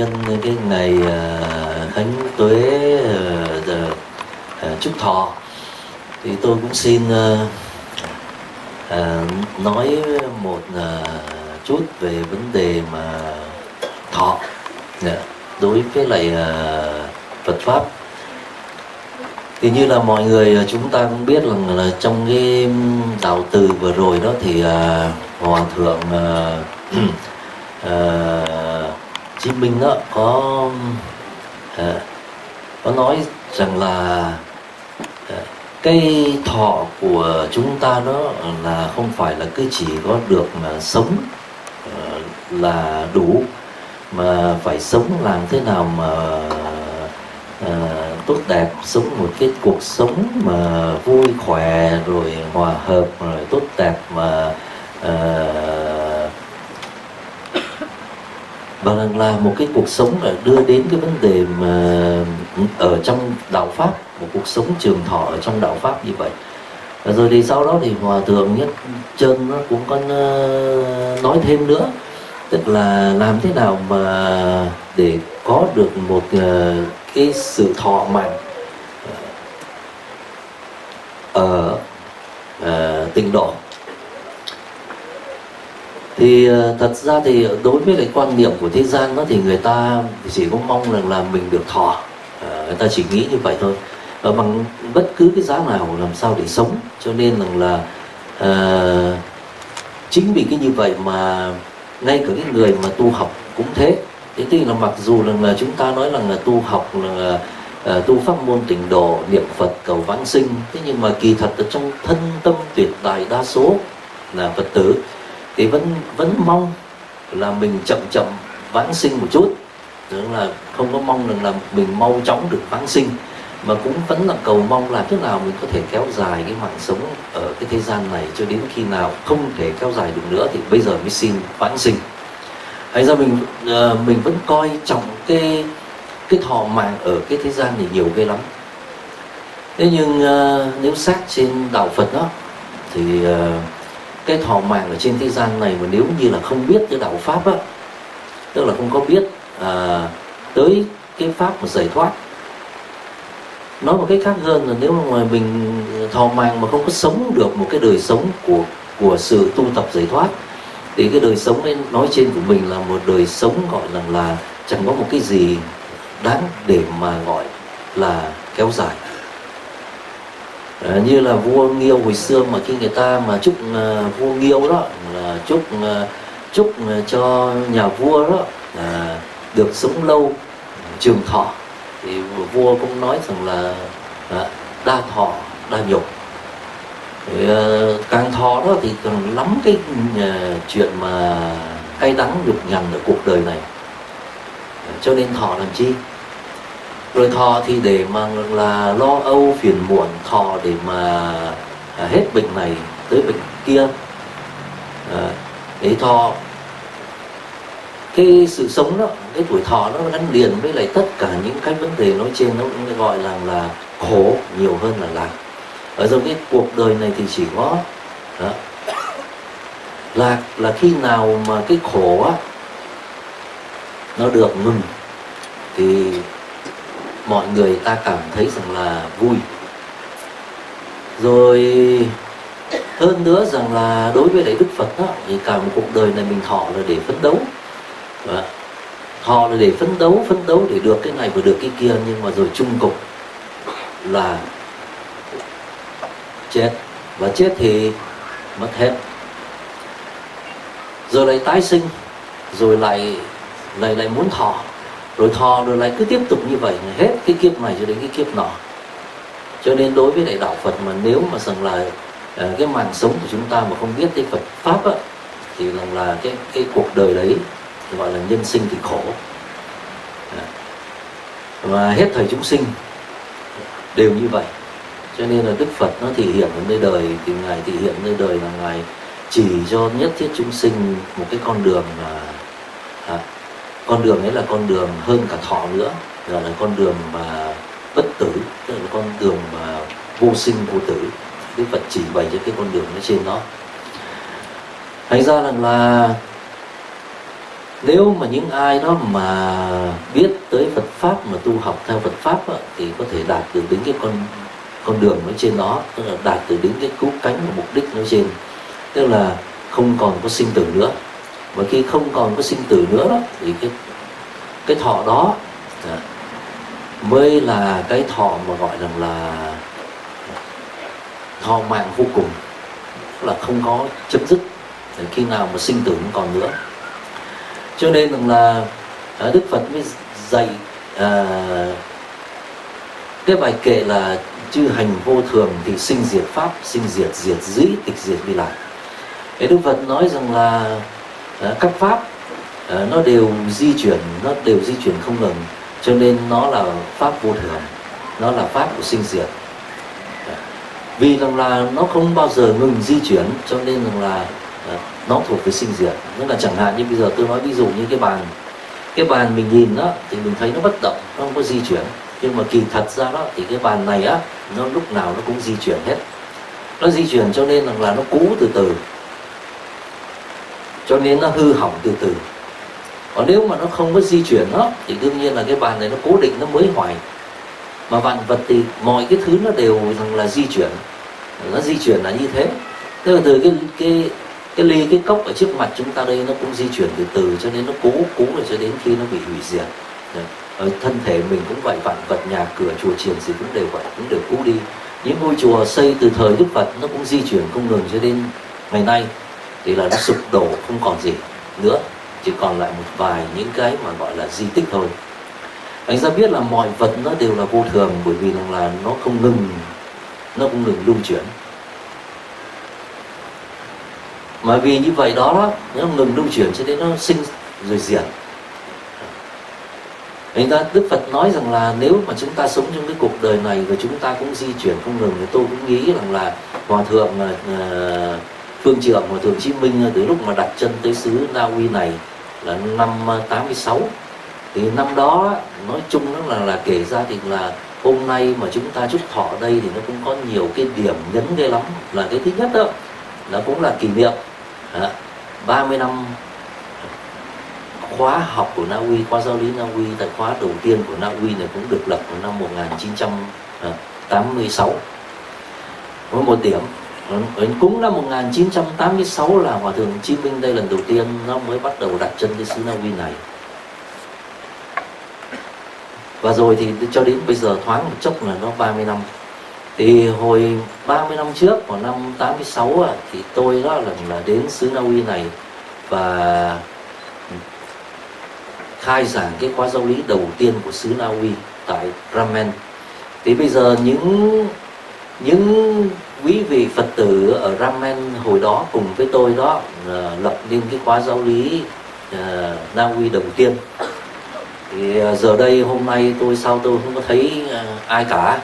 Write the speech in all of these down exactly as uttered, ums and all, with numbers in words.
nhân cái ngày khánh tuế chúc thọ thì tôi cũng xin nói một chút về vấn đề mà thọ đối với lại Phật pháp. Thì như là mọi người chúng ta cũng biết là, là trong cái đạo từ vừa rồi đó thì uh, Hòa thượng uh, uh, Chí Minh đó có uh, có nói rằng là uh, cái thọ của chúng ta đó là không phải là cứ chỉ có được mà sống uh, là đủ, mà phải sống làm thế nào mà uh, tốt đẹp, sống một cái cuộc sống mà vui khỏe rồi hòa hợp rồi tốt đẹp mà uh, và là một cái cuộc sống là đưa đến cái vấn đề mà ở trong đạo pháp, một cuộc sống trường thọ ở trong đạo pháp như vậy. Rồi thì sau đó thì Hòa thượng Nhất Chân nó cũng có nói thêm nữa, tức là làm thế nào mà để có được một cái sự thọ mạng ở uh, tịnh độ. Thì uh, thật ra thì đối với cái quan niệm của thế gian đó thì người ta chỉ có mong rằng là mình được thọ, uh, người ta chỉ nghĩ như vậy thôi, ở bằng bất cứ cái giá nào làm sao để sống. Cho nên rằng là uh, chính vì cái như vậy mà ngay cả cái người mà tu học cũng thế. Thế thì là mặc dù là, là chúng ta nói rằng là tu học là uh, tu pháp môn tịnh độ, niệm Phật cầu vãng sinh, thế nhưng mà kỳ thật ở trong thân tâm tuyệt đại đa số là Phật tử thì vẫn vẫn mong là mình chậm chậm vãng sinh một chút, tức là không có mong rằng là mình mau chóng được vãng sinh, mà cũng vẫn là cầu mong là thế nào mình có thể kéo dài cái mạng sống ở cái thế gian này cho đến khi nào không thể kéo dài được nữa thì bây giờ mới xin vãng sinh. Hay ra mình uh, mình vẫn coi trọng cái cái thọ mạng ở cái thế gian này nhiều ghê lắm. Thế nhưng uh, nếu xét trên đạo Phật đó thì uh, cái thọ mạng ở trên thế gian này mà nếu như là không biết cái đạo pháp á, tức là không có biết uh, tới cái pháp mà giải thoát. Nói một cách khác hơn là nếu mà mình thọ mạng mà không có sống được một cái đời sống của của sự tu tập giải thoát thì cái đời sống ấy nói trên của mình là một đời sống gọi là là chẳng có một cái gì đáng để mà gọi là kéo dài. À, như là vua Nghiêu hồi xưa mà khi người ta mà chúc uh, vua Nghiêu đó là chúc uh, chúc uh, cho nhà vua đó uh, được sống lâu trường thọ thì vua cũng nói rằng là uh, đa thọ đa nhục. Thì, uh, càng thọ đó thì càng lắm cái uh, chuyện mà cay đắng nhục nhằn ở cuộc đời này, uh, cho nên thọ làm chi? Rồi thọ thì để mà là lo âu phiền muộn, thọ để mà uh, hết bệnh này tới bệnh kia, uh, để thọ cái sự sống đó, cái tuổi thọ nó gắn liền với lại tất cả những cái vấn đề nói trên, nó cũng gọi là là khổ nhiều hơn là lạc. Ở trong cái cuộc đời này thì chỉ có đó, lạc là khi nào mà cái khổ á nó được ngừng thì mọi người ta cảm thấy rằng là vui. Rồi hơn nữa rằng là đối với lại Đức Phật đó, thì cả một cuộc đời này mình thọ là để phấn đấu. Đó. Thọ là để phấn đấu, phấn đấu để được cái này và được cái kia, nhưng mà rồi chung cục là chết, và chết thì mất hết. Rồi lại tái sinh, rồi lại lại lại muốn thọ, rồi thọ rồi lại cứ tiếp tục như vậy hết cái kiếp này cho đến cái kiếp nọ. Cho nên đối với lại đạo Phật mà nếu mà rằng là uh, cái mạng sống của chúng ta mà không biết cái Phật pháp á, thì là, là cái cái cuộc đời đấy gọi là nhân sinh thì khổ. Và hết thời chúng sinh đều như vậy. Cho nên là Đức Phật nó thể hiện ở nơi đời thì Ngài thể hiện nơi đời là Ngài chỉ cho nhất thiết chúng sinh một cái con đường mà à, con đường ấy là con đường hơn cả thọ nữa, gọi là con đường mà bất tử, tức là con đường mà vô sinh vô tử. Đức Phật chỉ bày cho cái con đường nó trên đó. Thành ra rằng là Nếu mà những ai đó mà biết tới Phật pháp mà tu học theo Phật pháp á, thì có thể đạt được đến cái con con đường nói trên đó, tức là đạt được đến cái cứu cánh và mục đích nói trên, tức là không còn có sinh tử nữa. Và khi không còn có sinh tử nữa đó, thì cái cái thọ đó à, mới là cái thọ mà gọi rằng là thọ mạng vô cùng, là không có chấm dứt, để khi nào mà sinh tử không còn nữa. Cho nên rằng là Đức Phật mới dạy à, cái bài kệ là chư hành vô thường thì sinh diệt pháp, sinh diệt diệt dĩ, tịch diệt vi lạc. Cái Đức Phật nói rằng là à, các pháp à, nó đều di chuyển, nó đều di chuyển không ngừng, cho nên nó là pháp vô thường, nó là pháp của sinh diệt. Vì rằng là nó không bao giờ ngừng di chuyển, cho nên rằng là à, nó thuộc về sinh diệt. Tức là chẳng hạn như bây giờ tôi nói ví dụ như cái bàn, cái bàn mình nhìn đó thì mình thấy nó bất động, nó không có di chuyển, nhưng mà kỳ thật ra đó thì cái bàn này á, nó lúc nào nó cũng di chuyển hết. Nó di chuyển cho nên rằng là nó cũ từ từ, cho nên nó hư hỏng từ từ. Còn nếu mà nó không có di chuyển đó thì đương nhiên là cái bàn này nó cố định, nó mới hoài. Mà vạn vật thì mọi cái thứ nó đều rằng là di chuyển, nó di chuyển là như thế. Tức là từ cái cái cái ly, cái cốc ở trước mặt chúng ta đây nó cũng di chuyển từ từ, cho nên nó cố cố rồi cho đến khi nó bị hủy diệt. Ở thân thể mình cũng vậy, vạn vật, nhà cửa, chùa chiền gì cũng đều vậy, cũng đều cũ đi. Những ngôi chùa xây từ thời Đức Phật nó cũng di chuyển không ngừng cho đến ngày nay thì là nó sụp đổ không còn gì nữa, chỉ còn lại một vài những cái mà gọi là di tích thôi. Anh ra biết là mọi vật nó đều là vô thường, bởi vì rằng là nó không ngừng, nó không ngừng lưu chuyển. Mà vì như vậy đó, đó nó ngừng lưu chuyển cho nên nó sinh rồi diệt. Anh ta Đức Phật nói rằng là nếu mà chúng ta sống trong cái cuộc đời này và chúng ta cũng di chuyển không ngừng, thì tôi cũng nghĩ rằng là Hòa thượng uh, Phương Trượng, Hòa thượng Chí Minh từ lúc mà đặt chân tới xứ Na Uy này là năm tám mươi sáu, thì năm đó nói chung đó là là kể ra thì là hôm nay mà chúng ta chúc thọ đây thì nó cũng có nhiều cái điểm nhấn ghê lắm. Là cái thứ nhất đó là cũng là kỷ niệm à, ba mươi năm khóa học của Na Uy, khóa giáo lý Na Uy. Tại khóa đầu tiên của Na Uy này cũng được lập vào năm một nghìn chín trăm tám mươi sáu. Có một điểm cũng năm một nghìn chín trăm tám mươi sáu là Hòa thượng Chí Minh đây lần đầu tiên nó mới bắt đầu đặt chân cái xứ Na Uy này. Và rồi thì cho đến bây giờ thoáng một chốc là nó ba mươi năm. Thì hồi ba mươi năm trước, vào năm tám mươi sáu thì tôi đó là, là đến xứ Na Uy này và khai giảng cái khóa giáo lý đầu tiên của xứ Na Uy tại Ramen. Thì bây giờ những những quý vị Phật tử ở Ramen hồi đó cùng với tôi đó uh, lập nên cái khóa giáo lý uh, Na Uy đầu tiên. Thì uh, giờ đây hôm nay tôi sao tôi không có thấy uh, ai cả.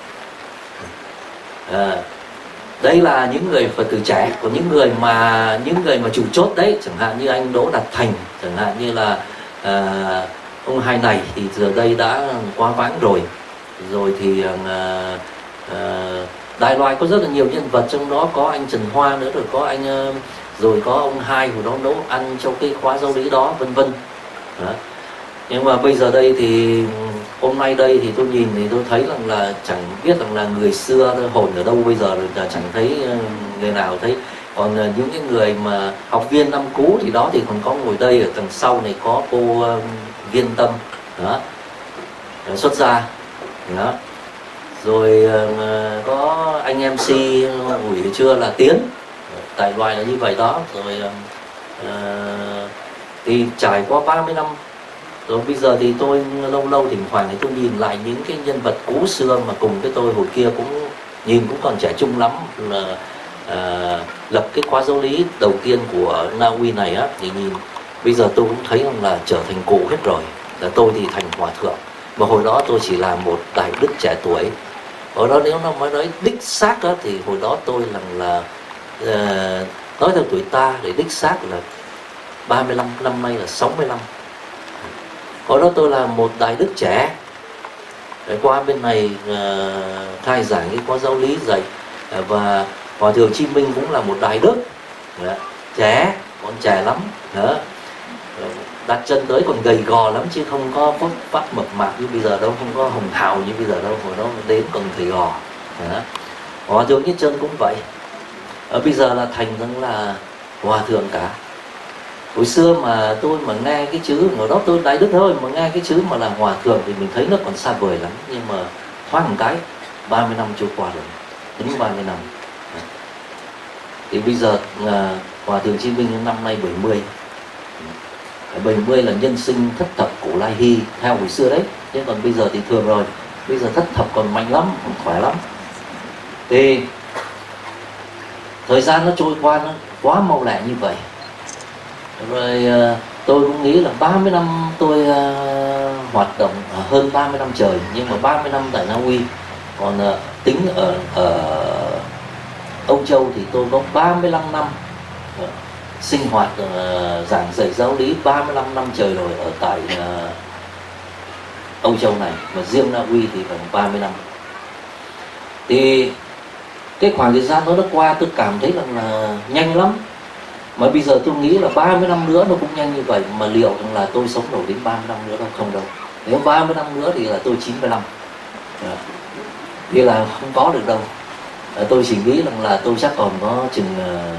Uh, đây là những người Phật tử trẻ, còn những người mà những người mà chủ chốt đấy, chẳng hạn như anh Đỗ Đạt Thành, chẳng hạn như là uh, ông Hai này thì giờ đây đã quá vãng rồi. Rồi thì uh, uh, Đài Loan có rất là nhiều nhân vật, trong đó có anh Trần Hoa nữa, rồi có anh uh, rồi có ông Hai hồi đó nấu ăn trong cái khóa giáo lý đó, vân vân. Nhưng mà bây giờ đây thì hôm nay đây thì tôi nhìn thì tôi thấy rằng là chẳng biết rằng là người xưa hồn ở đâu bây giờ, rồi là chẳng thấy người nào thấy. Còn những cái người mà học viên năm cũ thì đó thì còn có ngồi đây, ở đằng sau này có cô uh, Viên Tâm đó, xuất gia đó. Rồi uh, có anh em xê buổi trưa là Tiến, tại loài là như vậy đó. Rồi uh, thì trải qua ba mươi năm rồi, bây giờ thì tôi lâu lâu thỉnh thoảng thì tôi nhìn lại những cái nhân vật cũ xưa mà cùng với tôi hồi kia cũng nhìn cũng còn trẻ trung lắm, là à, lập cái khóa giáo lý đầu tiên của Na Uy này á, thì nhìn bây giờ tôi cũng thấy rằng là trở thành cụ hết rồi. Là tôi thì thành hòa thượng, mà hồi đó tôi chỉ là một đại đức trẻ tuổi. Hồi đó nếu nó mới nói đích xác á, thì hồi đó tôi là là à, nói theo tuổi ta để đích xác là ba mươi lăm, năm nay là sáu mươi lăm. Hồi đó tôi là một đại đức trẻ, để qua bên này uh, khai giảng cái khóa giáo lý dạy, uh, và Hòa thượng Chí Minh cũng là một đại đức, uh, trẻ, còn trẻ lắm. Uh, đặt chân tới còn gầy gò lắm chứ không có phốt phát mập mạp như bây giờ đâu, không có hồng hào như bây giờ đâu, hồi đó đến còn gầy gò. Đó. Hòa thượng Nhất Chân cũng vậy, ở bây giờ là thành rằng là hòa thượng cả. Hồi xưa mà tôi mà nghe cái chữ, hồi đó tôi Đại Đức thôi, mà nghe cái chữ mà là hòa thượng thì mình thấy nó còn xa vời lắm, nhưng mà thoáng một cái ba mươi năm trôi qua rồi, đúng ba mươi năm. Thì bây giờ là hòa thượng Chí Minh năm nay bảy mươi. bảy mươi là nhân sinh thất thập cổ lai hy theo hồi xưa đấy, chứ còn bây giờ thì thường rồi, bây giờ thất thập còn mạnh lắm, còn khỏe lắm. Thì thời gian nó trôi qua nó quá mau lẹ như vậy. Rồi tôi cũng nghĩ là ba mươi năm tôi uh, hoạt động uh, hơn ba mươi năm trời, nhưng mà ba mươi năm tại Na Uy, còn uh, tính ở, ở Âu Châu thì tôi có ba mươi lăm năm uh, sinh hoạt uh, giảng dạy giáo lý, ba mươi lăm năm trời rồi ở tại uh, Âu Châu này, mà riêng Na Uy thì khoảng ba mươi năm. Thì cái khoảng thời gian đó nó qua tôi cảm thấy rằng là nhanh lắm. Mà bây giờ tôi nghĩ là ba mươi năm nữa nó cũng nhanh như vậy, mà liệu rằng là tôi sống nổi đến ba mươi năm nữa đâu, không đâu. Nếu ba mươi năm nữa thì là tôi chín mươi lăm. Thì là không có được đâu. Tôi chỉ nghĩ rằng là tôi chắc còn có chừng uh,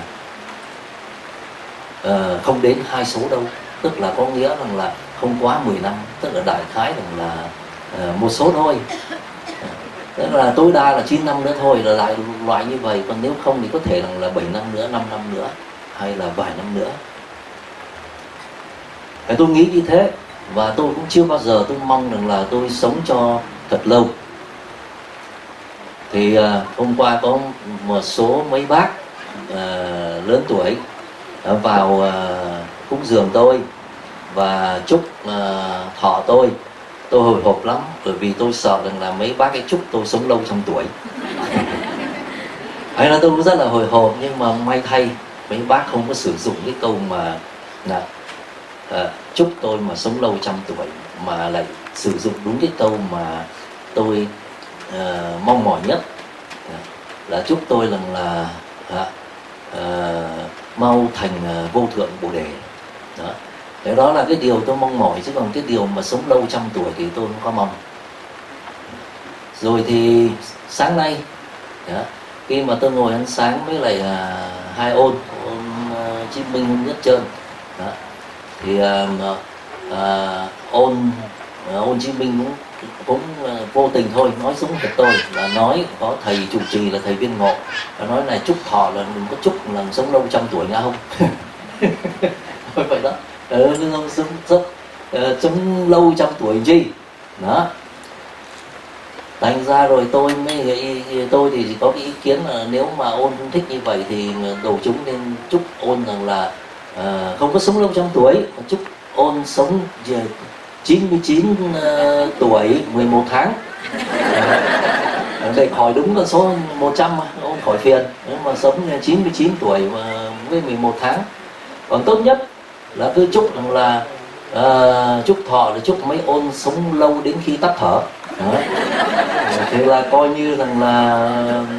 uh, không đến hai số đâu. Tức là có nghĩa rằng là không quá mười năm. Tức là đại khái rằng là uh, một số thôi. Tức là tối đa là chín năm nữa thôi, là lại loại như vậy. Còn nếu không thì có thể rằng là bảy năm nữa, năm năm nữa, hay là vài năm nữa. Thì tôi nghĩ như thế. Và tôi cũng chưa bao giờ tôi mong rằng là tôi sống cho thật lâu. Thì uh, hôm qua có một số mấy bác uh, lớn tuổi uh, vào uh, cúng dường tôi và chúc uh, thọ tôi. Tôi hồi hộp lắm, bởi vì tôi sợ rằng là mấy bác ấy chúc tôi sống lâu trăm tuổi. Hay là tôi cũng rất là hồi hộp, nhưng mà may thay mấy bác không có sử dụng cái câu mà là uh, chúc tôi mà sống lâu trăm tuổi, mà lại sử dụng đúng cái câu mà tôi uh, mong mỏi nhất, uh, là chúc tôi rằng là uh, uh, mau thành uh, vô thượng bồ đề. Đó. Thế đó là cái điều tôi mong mỏi, chứ còn cái điều mà sống lâu trăm tuổi thì tôi không có mong. Rồi thì sáng nay đó, khi mà tôi ngồi ăn sáng với lại uh, hai ôn, ôn uh, Chí Minh, Nhất Chân đó, thì uh, uh, ôn uh, ôn Chí Minh cũng cũng uh, vô tình thôi nói giống thật tôi, là nói có thầy chủ trì là thầy Viên Ngộ, và nói này chúc thọ là đừng có chúc là sống lâu trăm tuổi nha không. Thôi vậy đó. Ừ, nhưng không sống rất uh, sống lâu trăm tuổi gì đó. Thành ra rồi tôi mới tôi thì có cái ý kiến là nếu mà ôn không thích như vậy thì đầu chúng nên chúc ôn rằng là uh, không có sống lâu trăm tuổi, chúc ôn sống chín mươi chín uh, tuổi mười một tháng. Uh, để khỏi đúng con số một trăm mà ôn khỏi phiền. Nếu mà sống chín mươi chín tuổi mà với mười một tháng. Còn tốt nhất là cứ chúc rằng là uh, chúc thọ là chúc mấy ôn sống lâu đến khi tắt thở. Đó. Thế là coi như rằng là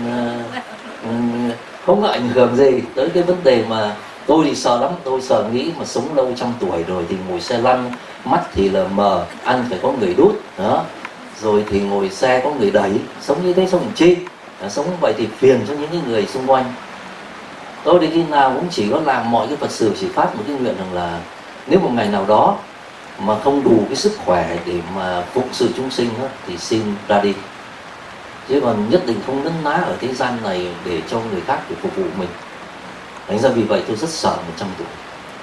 uh, không có ảnh hưởng gì tới cái vấn đề mà tôi thì sợ lắm. Tôi sợ nghĩ mà sống lâu trăm tuổi rồi thì ngồi xe lăn, mắt thì là mờ, ăn phải có người đút đó, rồi thì ngồi xe có người đẩy, sống như thế sống làm chi. À, sống vậy thì phiền cho những cái người xung quanh. Tôi thì khi nào cũng chỉ có làm mọi cái Phật sự, chỉ phát một cái nguyện rằng là nếu một ngày nào đó mà không đủ cái sức khỏe để mà phụng sự chúng sinh đó, thì xin ra đi. Chứ còn nhất định không nấn ná ở thế gian này để cho người khác để phục vụ mình. Thành ra vì vậy tôi rất sợ một trăm tuổi.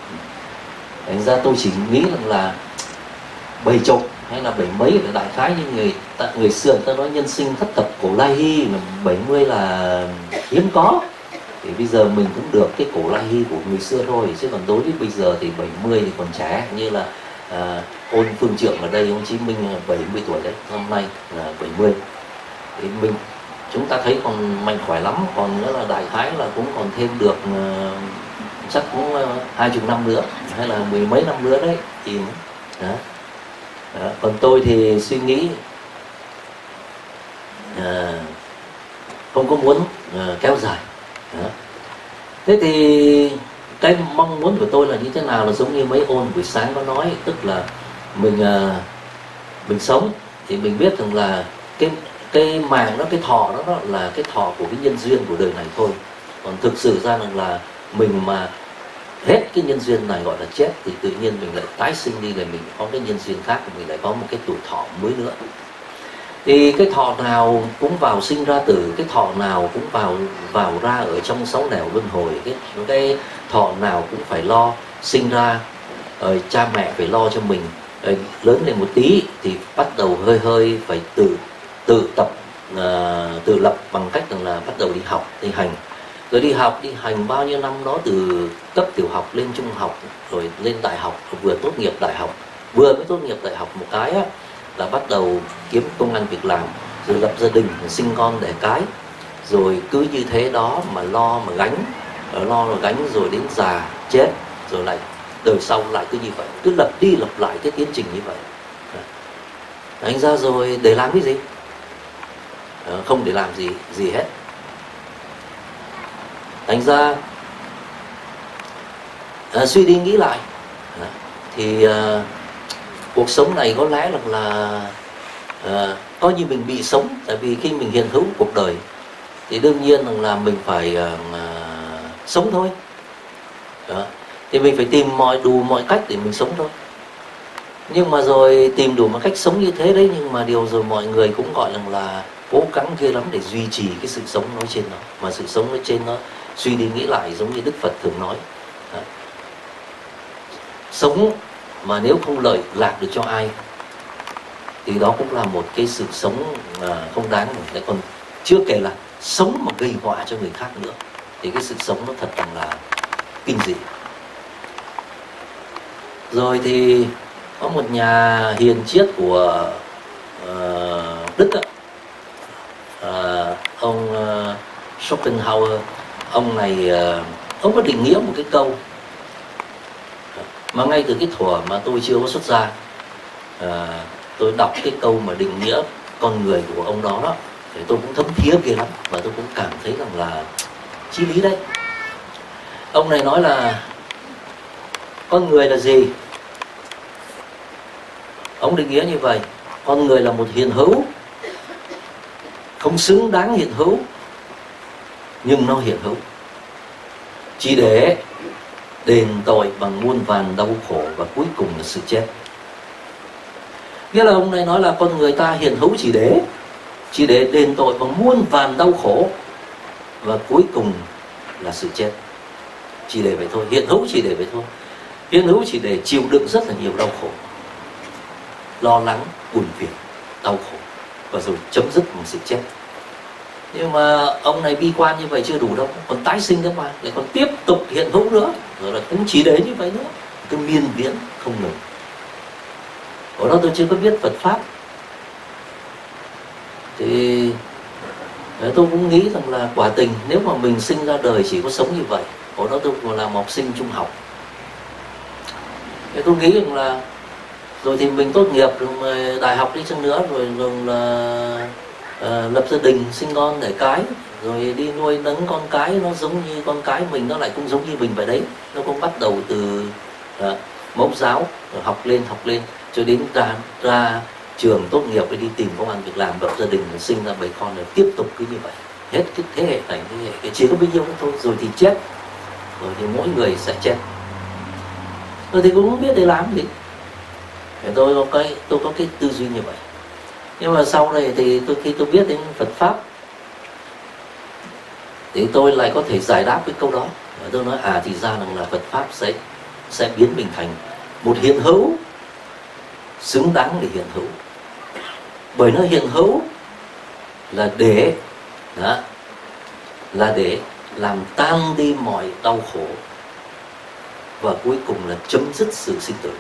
Thành ra tôi chỉ nghĩ rằng là bảy chục hay là bảy mấy là đại khái như người người xưa người ta nói nhân sinh thất thập cổ lai hy, là bảy mươi là hiếm có. Thì bây giờ mình cũng được cái cổ lai hy của người xưa thôi, chứ còn đối với bây giờ thì bảy mươi thì còn trẻ. Như là à, ôn Phương Trượng ở đây, ông Chí Minh là bảy mươi tuổi đấy, năm nay là bảy mươi. Thì mình chúng ta thấy còn mạnh khỏe lắm, còn nữa là đại khái là cũng còn thêm được uh, chắc cũng uh, hai chục năm nữa hay là mười mấy năm nữa đấy thì đó. Đó. Còn tôi thì suy nghĩ uh, không có muốn uh, kéo dài. Đó. Thế thì cái mong muốn của tôi là như thế nào, là giống như mấy ôn buổi sáng có nói, tức là mình uh, mình sống thì mình biết rằng là cái cái màng đó, cái thọ đó, đó là cái thọ của cái nhân duyên của đời này thôi. Còn thực sự ra rằng là mình mà hết cái nhân duyên này gọi là chết, thì tự nhiên mình lại tái sinh đi, là mình có cái nhân duyên khác, mình lại có một cái tuổi thọ mới nữa. Thì cái thọ nào cũng vào sinh ra tử, cái thọ nào cũng vào vào ra ở trong sáu nẻo luân hồi, cái cái thọ nào cũng phải lo sinh ra, ờ, cha mẹ phải lo cho mình, ờ, lớn lên một tí thì bắt đầu hơi hơi phải tự tự tập, uh, tự lập bằng cách rằng là bắt đầu đi học, đi hành. Rồi đi học, đi hành bao nhiêu năm đó, từ cấp tiểu học lên trung học, rồi lên đại học, vừa tốt nghiệp đại học, vừa mới tốt nghiệp đại học một cái á, là bắt đầu kiếm công ăn việc làm, rồi lập gia đình, sinh con đẻ cái, rồi cứ như thế đó mà lo mà gánh, lo mà gánh rồi đến già chết, rồi lại đời sau lại cứ như vậy, cứ lặp đi lặp lại cái tiến trình như vậy. Thành ra rồi để làm cái gì? Không để làm gì gì hết. Thành ra à, suy đi nghĩ lại à, thì à, cuộc sống này có lẽ là, là à, coi như mình bị sống. Tại vì khi mình hiện hữu cuộc đời thì đương nhiên rằng là mình phải à, sống thôi. Đó. Thì mình phải tìm mọi đủ mọi cách để mình sống thôi. Nhưng mà rồi tìm đủ mọi cách sống như thế đấy, nhưng mà điều rồi mọi người cũng gọi rằng là cố gắng ghê lắm để duy trì cái sự sống nói trên đó. Mà sự sống nói trên nó suy đi nghĩ lại giống như Đức Phật thường nói, đó. Sống mà nếu không lợi lạc được cho ai thì đó cũng là một cái sự sống không đáng. Lại còn chưa kể là sống mà gây họa cho người khác nữa, thì cái sự sống nó thật là kinh dị. Rồi thì có một nhà hiền triết của uh, Đức đó, uh, ông uh, Schopenhauer. Ông này uh, ông có định nghĩa một cái câu mà ngay từ cái thuở mà tôi chưa có xuất gia, uh, tôi đọc cái câu mà định nghĩa con người của ông đó đó, thì tôi cũng thấm thía ghê lắm, và tôi cũng cảm thấy rằng là chí lý đấy. Ông này nói là con người là gì? Ông định nghĩa như vậy: con người là một hiện hữu không xứng đáng hiện hữu, nhưng nó hiện hữu, chỉ để đền tội bằng muôn vàn đau khổ, và cuối cùng là sự chết. Nghĩa là ông này nói là con người ta hiện hữu chỉ để chỉ để đền tội bằng muôn vàn đau khổ, và cuối cùng là sự chết. Chỉ để vậy thôi, hiện hữu chỉ để vậy thôi. Hiện hữu chỉ để chịu đựng rất là nhiều đau khổ, lo lắng, buồn phiền, đau khổ, và rồi chấm dứt bằng sự chết. Nhưng mà ông này bi quan như vậy chưa đủ đâu, còn tái sinh nữa mà, lại còn tiếp tục hiện hữu nữa, rồi là cũng chỉ để như vậy nữa, cứ miên viễn không ngừng. Ở đó tôi chưa có biết Phật pháp, thì tôi cũng nghĩ rằng là quả tình nếu mà mình sinh ra đời chỉ có sống như vậy. Ở đó tôi còn làm học sinh trung học, thì tôi nghĩ rằng là rồi thì mình tốt nghiệp rồi đại học đi chăng nữa, rồi, rồi là uh, lập gia đình, sinh con đẻ cái, rồi đi nuôi nấng con cái nó giống như con cái mình, nó lại cũng giống như mình vậy đấy. Nó cũng bắt đầu từ uh, mẫu giáo, rồi học lên học lên cho đến ra ra trường tốt nghiệp, rồi đi tìm công ăn việc làm, lập gia đình, rồi sinh ra bảy con, rồi tiếp tục cứ như vậy hết cái thế hệ này thế hệ cái chỉ có bấy nhiêu thôi, rồi thì chết, rồi thì mỗi người sẽ chết. Rồi thì cũng không biết để làm gì. Tôi có cái tôi có cái tư duy như vậy. Nhưng mà sau này thì tôi khi tôi biết đến Phật pháp thì tôi lại có thể giải đáp cái câu đó. Và tôi nói à thì ra rằng là Phật pháp sẽ sẽ biến mình thành một hiện hữu xứng đáng để hiện hữu. Bởi nó hiện hữu là để đó, là để làm tan đi mọi đau khổ, và cuối cùng là chấm dứt sự sinh tử.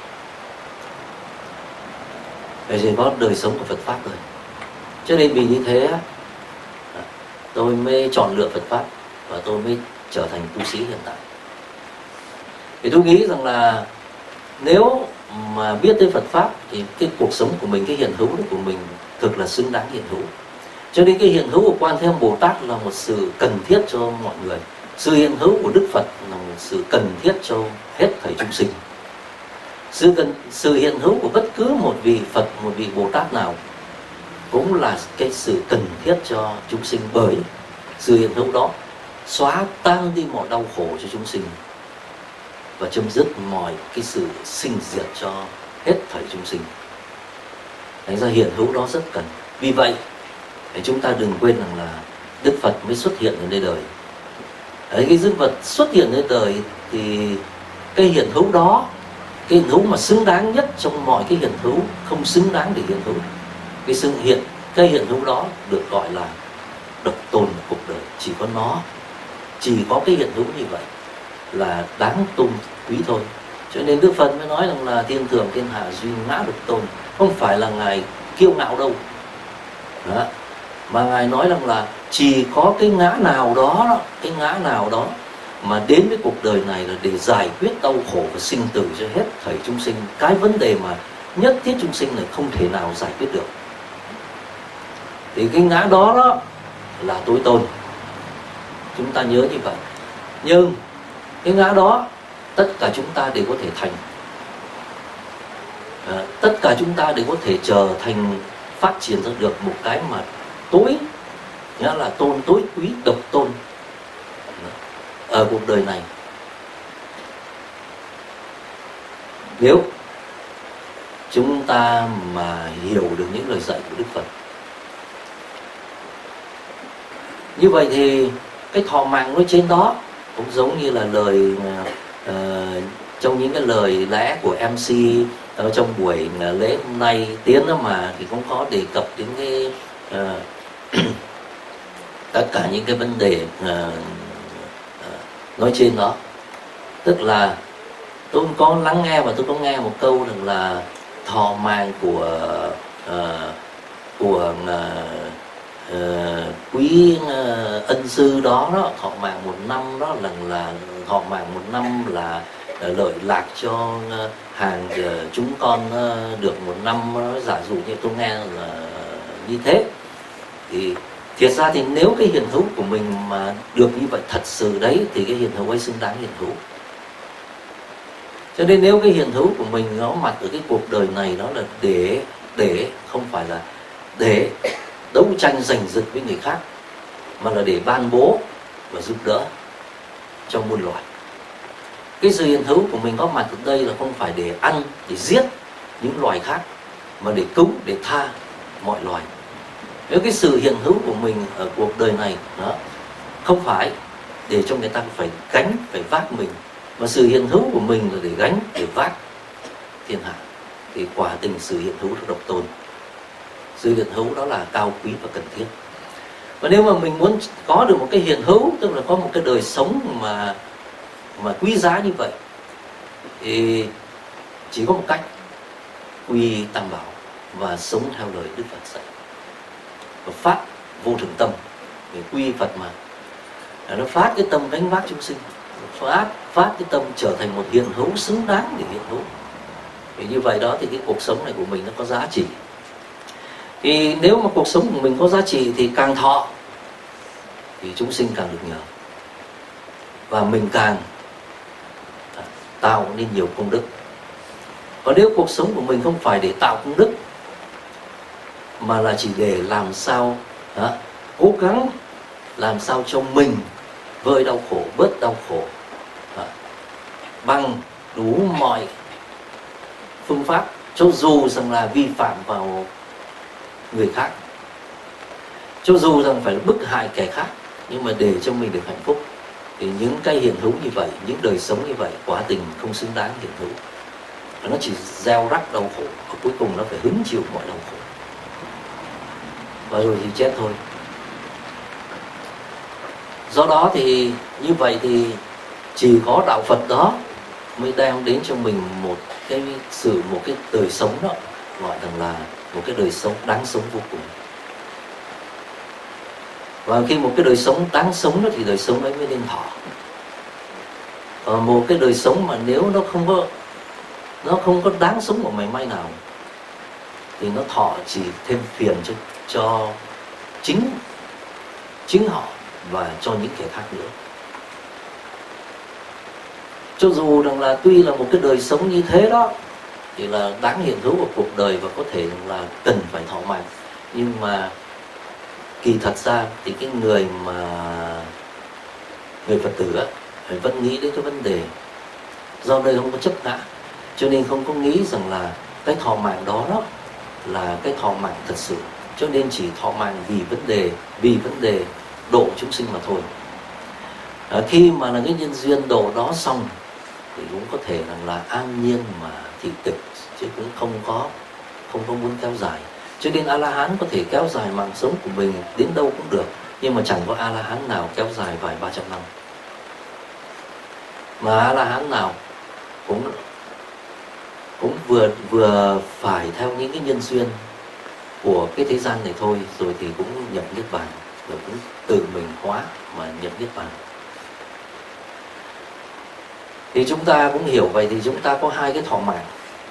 Vậy thì có đời sống của Phật pháp rồi. Cho nên vì như thế tôi mới chọn lựa Phật pháp, và tôi mới trở thành tu sĩ hiện tại. Thì tôi nghĩ rằng là nếu mà biết tới Phật pháp thì cái cuộc sống của mình, cái hiện hữu của mình thực là xứng đáng hiện hữu. Cho nên cái hiện hữu của Quan Thế Âm Bồ Tát là một sự cần thiết cho mọi người. Sự hiện hữu của Đức Phật sự cần thiết cho hết thảy chúng sinh. Sự, cần, sự hiện hữu của bất cứ một vị Phật, một vị Bồ Tát nào cũng là cái sự cần thiết cho chúng sinh, bởi sự hiện hữu đó xóa tan đi mọi đau khổ cho chúng sinh và chấm dứt mọi cái sự sinh diệt cho hết thảy chúng sinh. Thành ra hiện hữu đó rất cần. Vì vậy chúng ta đừng quên rằng là Đức Phật mới xuất hiện ở nơi đời. Đấy, cái Đức Phật xuất hiện nơi đời thì cái hiện hữu đó, cái hiện hữu mà xứng đáng nhất trong mọi cái hiện hữu không xứng đáng để hiện hữu, cái sự hiện cái hiện hữu đó được gọi là độc tôn của cuộc đời. Chỉ có nó, chỉ có cái hiện hữu như vậy là đáng tôn quý thôi. Cho nên Đức Phật mới nói rằng là thiên thượng thiên hạ duy ngã độc tôn. Không phải là Ngài kiêu ngạo đâu đó, mà Ngài nói rằng là chỉ có cái ngã nào đó, đó cái ngã nào đó mà đến với cuộc đời này là để giải quyết đau khổ và sinh tử cho hết thảy chúng sinh. Cái vấn đề mà nhất thiết chúng sinh này không thể nào giải quyết được, thì cái ngã đó, đó là tối tôn. Chúng ta nhớ như vậy. Nhưng cái ngã đó tất cả chúng ta đều có thể thành, à, tất cả chúng ta đều có thể trở thành, phát triển ra được một cái mà tối, nghĩa là tôn tối quý độc tôn ở cuộc đời này. Nếu chúng ta mà hiểu được những lời dạy của Đức Phật, như vậy thì cái thọ mạng nói trên đó cũng giống như là lời uh, trong những cái lời lẽ của em xê ở trong buổi lễ hôm nay Tiến đó, mà thì cũng có đề cập đến cái uh, tất cả những cái vấn đề uh, uh, nói trên đó. Tức là tôi có lắng nghe và tôi có nghe một câu rằng là thọ mạng của uh, của uh, uh, quý uh, ân sư đó, đó thọ mạng một năm đó là là thọ mạng một năm là uh, lợi lạc cho uh, hàng uh, chúng con uh, được một năm. uh, giả dụ như tôi nghe là như thế, thì thiệt ra thì nếu cái hiện hữu của mình mà được như vậy thật sự đấy, thì cái hiện hữu ấy xứng đáng hiện hữu. Cho nên nếu cái hiện hữu của mình nó mặt ở cái cuộc đời này đó là để để không phải là để đấu tranh giành giật với người khác, mà là để ban bố và giúp đỡ cho muôn loài. Cái sự hiện hữu của mình có mặt ở đây là không phải để ăn, để giết những loài khác, mà để cứu, để tha mọi loài. Nếu cái sự hiện hữu của mình ở cuộc đời này đó không phải để cho người ta phải gánh, phải vác mình, mà sự hiện hữu của mình là để gánh, để vác thiên hạ, thì quả tình sự hiện hữu là độc tôn. Sự hiện hữu đó là cao quý và cần thiết. Và nếu mà mình muốn có được một cái hiện hữu, tức là có một cái đời sống mà mà quý giá như vậy, thì chỉ có một cách: quy tam bảo và sống theo lời Đức Phật dạy, và phát vô thượng tâm. Để quy Phật mà nó phát cái tâm gánh vác chúng sinh, phát phát cái tâm trở thành một hiện hữu xứng đáng để hiện hữu. Thì như vậy đó thì cái cuộc sống này của mình nó có giá trị. Thì nếu mà cuộc sống của mình có giá trị thì càng thọ thì chúng sinh càng được nhờ, và mình càng tạo nên nhiều công đức. Còn nếu cuộc sống của mình không phải để tạo công đức, mà là chỉ để làm sao đó, cố gắng làm sao cho mình vơi đau khổ, bớt đau khổ đó, bằng đủ mọi phương pháp, cho dù rằng là vi phạm vào người khác, cho dù rằng phải bức hại kẻ khác, nhưng mà để cho mình được hạnh phúc, thì những cái hiện hữu như vậy, những đời sống như vậy quả tình không xứng đáng hiện hữu. Nó chỉ gieo rắc đau khổ, và cuối cùng nó phải hứng chịu mọi đau khổ, và rồi thì chết thôi. Do đó thì như vậy thì chỉ có đạo Phật đó mới đem đến cho mình một cái sự, một cái đời sống đó gọi rằng là một cái đời sống đáng sống vô cùng. Và khi một cái đời sống đáng sống đó thì đời sống ấy mới nên thọ. Còn một cái đời sống mà nếu nó không có nó không có đáng sống một mảy may nào, thì nó thọ chỉ thêm phiền cho cho chính chính họ và cho những kẻ khác nữa. Cho dù rằng là tuy là một cái đời sống như thế đó thì là đáng hiện hữu của cuộc đời và có thể là cần phải thọ mạng, nhưng mà kỳ thật ra thì cái người mà người Phật tử á phải vẫn nghĩ đến cái vấn đề do đây không có chấp ngã, cho nên không có nghĩ rằng là cái thọ mạng đó đó là cái thọ mạng thật sự, cho nên chỉ thọ mạng vì vấn đề vì vấn đề độ chúng sinh mà thôi. À, khi mà là cái nhân duyên độ đó xong thì cũng có thể rằng là an nhiên mà thị tịch, chứ cũng không có không có muốn kéo dài. Cho nên A La Hán có thể kéo dài mạng sống của mình đến đâu cũng được, nhưng mà chẳng có A La Hán nào kéo dài vài ba trăm năm. Mà A La Hán nào cũng cũng vừa vừa phải theo những cái nhân duyên của cái thế gian này thôi, rồi thì cũng nhập niết bàn, rồi cũng tự mình hóa mà nhập niết bàn. Thì chúng ta cũng hiểu vậy, thì chúng ta có hai cái thọ mạng.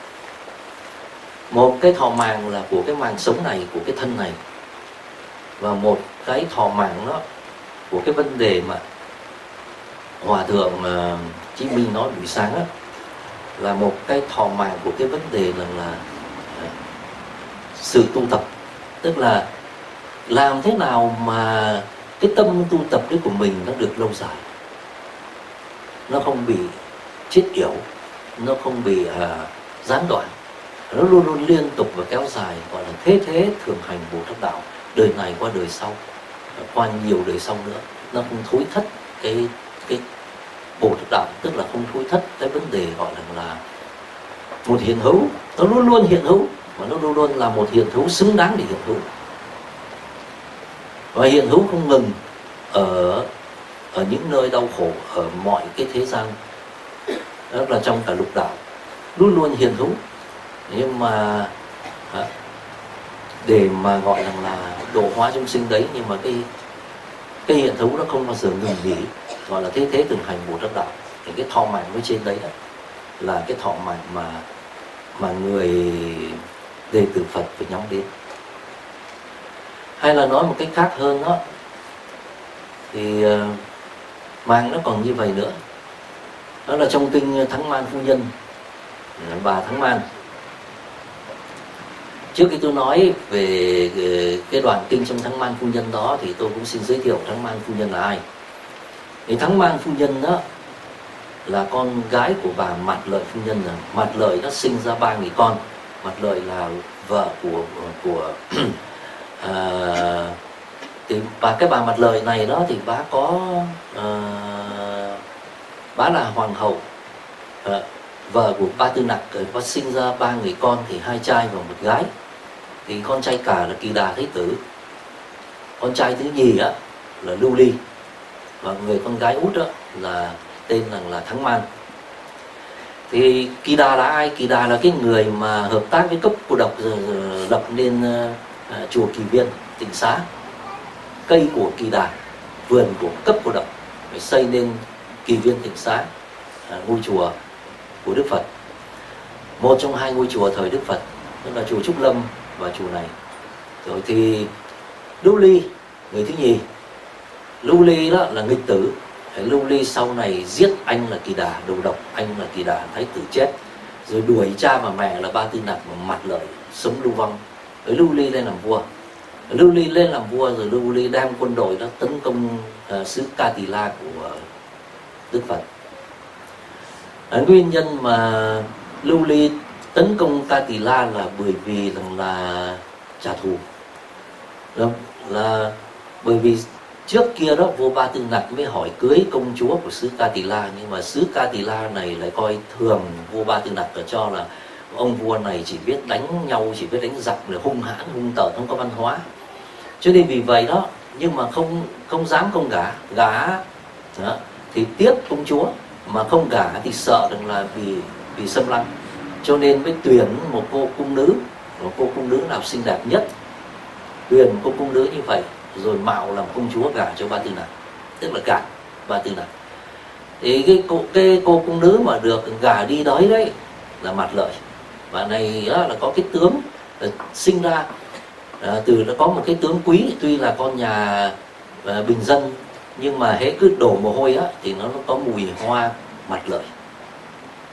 Một cái thọ mạng là của cái mạng sống này, của cái thân này, và một cái thọ mạng đó của cái vấn đề mà Hòa Thượng uh, Chí Minh nói buổi sáng đó, là một cái thọ mạng của cái vấn đề là, là uh, sự tu tập. Tức là làm thế nào mà cái tâm tu tập đấy của mình nó được lâu dài, nó không bị chết yểu, nó không bị uh, gián đoạn, nó luôn luôn liên tục và kéo dài, gọi là thế thế thường hành Bồ Tát đạo, đời này qua đời sau, qua nhiều đời sau nữa, nó không thối thất cái cái Bồ Tát đạo, tức là không thối thất cái vấn đề gọi là là một hiện hữu, nó luôn luôn hiện hữu, và nó luôn luôn là một hiện hữu xứng đáng để hiện hữu, và hiện hữu không ngừng ở ở những nơi đau khổ, ở mọi cái thế gian, đó là trong cả lục đạo luôn luôn hiện hữu. Nhưng mà để mà gọi rằng là độ hóa chúng sinh đấy, nhưng mà cái cái hiện hữu nó không bao giờ ngừng nghỉ, gọi là thế thế từng hành Bồ Tát đạo. Thì cái thọ mạng với trên đấy đó là cái thọ mạng mà mà người đệ tử Phật phải nhắm đến. Hay là nói một cách khác hơn đó, thì uh, mạng nó còn như vậy nữa. Đó là trong kinh Thắng Man Phu Nhân, bà Thắng Man. Trước khi tôi nói về cái đoạn kinh trong Thắng Man Phu Nhân đó, thì tôi cũng xin giới thiệu Thắng Man Phu Nhân là ai. Thì Thắng Man Phu Nhân đó là con gái của bà Mạt Lợi Phu Nhân. Mạt Lợi nó sinh ra ba người con. Mạt Lợi là vợ của của à, thì bà cái bà Mạt Lợi này đó thì bà có à, bà là hoàng hậu, à, vợ của Ba Tư Nặc. Bà sinh ra ba người con, thì hai trai và một gái. Thì con trai cả là Kỳ Đà Thái Tử, con trai thứ nhì á là Lưu Ly, và người con gái út đó là tên là, là Thắng Man. Thì Kỳ Đà là ai? Kỳ Đà là cái người mà hợp tác với Cấp Cô Độc lập nên uh, chùa Kỳ Viên Tịnh Xá. Cây của Kỳ Đà, vườn của Cấp Cô Độc phải xây nên Kỳ Viên Tịnh Xá, uh, ngôi chùa của Đức Phật, một trong hai ngôi chùa thời Đức Phật, tức là chùa Trúc Lâm và chùa này. Rồi thì Lưu Ly, người thứ nhì. Lưu Ly đó là nghịch tử. Lưu Ly sau này giết anh là Kỳ Đà, đầu độc anh là Kỳ Đà Thái Tử chết, rồi đuổi cha và mẹ là Ba Tư Nặc và Mạt Lợi sống lưu vong. Rồi Lưu Ly lên làm vua. Lưu Ly lên làm vua rồi Lưu Ly đem quân đội đó tấn công uh, xứ Ca Tỳ La của uh, Đức Phật. À, nguyên nhân mà Lưu Ly tấn công Ca Tỳ La là bởi vì rằng là trả thù. Đó, là bởi vì trước kia đó vua Ba Tư Nặc mới hỏi cưới công chúa của xứ Ca Tỳ La, nhưng mà xứ Ca Tỳ La này lại coi thường vua Ba Tư Nặc, và cho là ông vua này chỉ biết đánh nhau, chỉ biết đánh giặc, rồi hung hãn hung tợn, không có văn hóa. Cho nên vì vậy đó, nhưng mà không không dám không gả gả đó, thì tiếc công chúa, mà không gả thì sợ rằng là vì vì xâm lăng, cho nên mới tuyển một cô cung nữ, một cô cung nữ nào xinh đẹp nhất, tuyển cô cung nữ như vậy rồi mạo làm công chúa gả cho Ba Tư Nặc, tức là gả Ba Tư Nặc. Thì cái cô cái cô cung nữ mà được gả đi đấy đấy là Mạt Lợi. Và này đó là có cái tướng sinh ra à, từ nó có một cái tướng quý, tuy là con nhà à, bình dân, nhưng mà hễ cứ đổ mồ hôi á thì nó, nó có mùi hoa Mạt Lợi.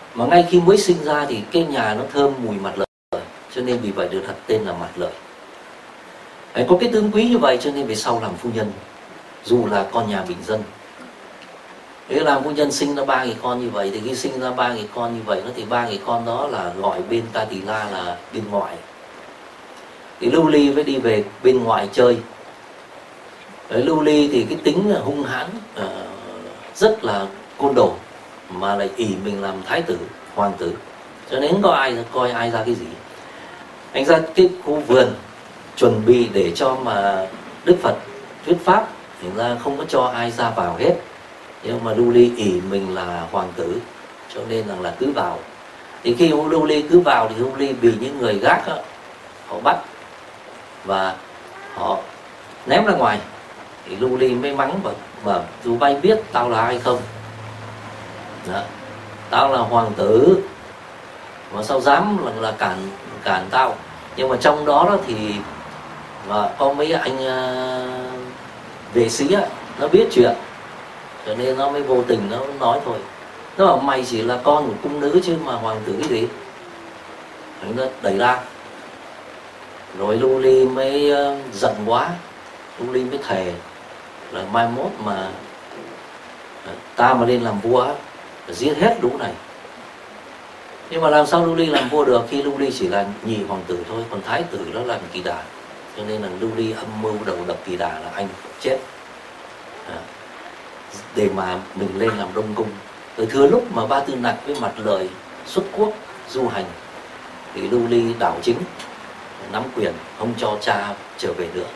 Mà ngay khi mới sinh ra thì cái nhà nó thơm mùi mặt lợi, cho nên vì vậy được đặt tên là Mặt Lợi. Đấy, có cái tướng quý như vậy cho nên về sau làm phu nhân, dù là con nhà bình dân. Thế làm phu nhân sinh ra ba người con như vậy, thì khi sinh ra ba người con như vậy nó thì ba người con đó là gọi bên Ta Tỳ La là bên ngoại. Thì Lưu Ly phải đi về bên ngoại chơi. Đấy, Lưu Ly thì cái tính hung hãn, uh, rất là côn đồ, mà lại ỷ mình làm thái tử, hoàng tử, cho nên có ai coi ai ra cái gì. Anh ra cái khu vườn chuẩn bị để cho mà Đức Phật thuyết pháp, thành ra không có cho ai ra vào hết. Nhưng mà Lưu Ly ỷ mình là hoàng tử, cho nên rằng là cứ vào. Thì khi Lưu Ly cứ vào thì Lưu Ly bị những người gác đó, họ bắt và họ ném ra ngoài. Thì Lưu Ly mới mắng và mà dù bay biết tao là ai không? Đó. Tao là hoàng tử mà sao dám là, là cản cản tao. Nhưng mà trong đó, đó thì và có mấy anh uh, vệ sĩ á, nó biết chuyện, cho nên nó mới vô tình nó nói thôi. Nó bảo mày chỉ là con của cung nữ chứ mà hoàng tử cái gì. Anh nó đẩy ra. Rồi Lưu Ly mới uh, giận quá. Lưu Ly mới thề là mai mốt mà uh, ta mà lên làm vua á, giết hết lũ này. Nhưng mà làm sao Lưu Ly làm vua được khi Lưu Ly chỉ là nhị hoàng tử thôi, còn thái tử đó là Kỳ Đà. Cho nên là Lưu Ly âm mưu đầu độc Kỳ Đà là anh chết à, để mà mình lên làm Đông Cung. Rồi thừa lúc mà Ba Tư Nặc với Mặt Lợi xuất quốc du hành thì Lưu Ly đảo chính, nắm quyền, không cho cha trở về nữa.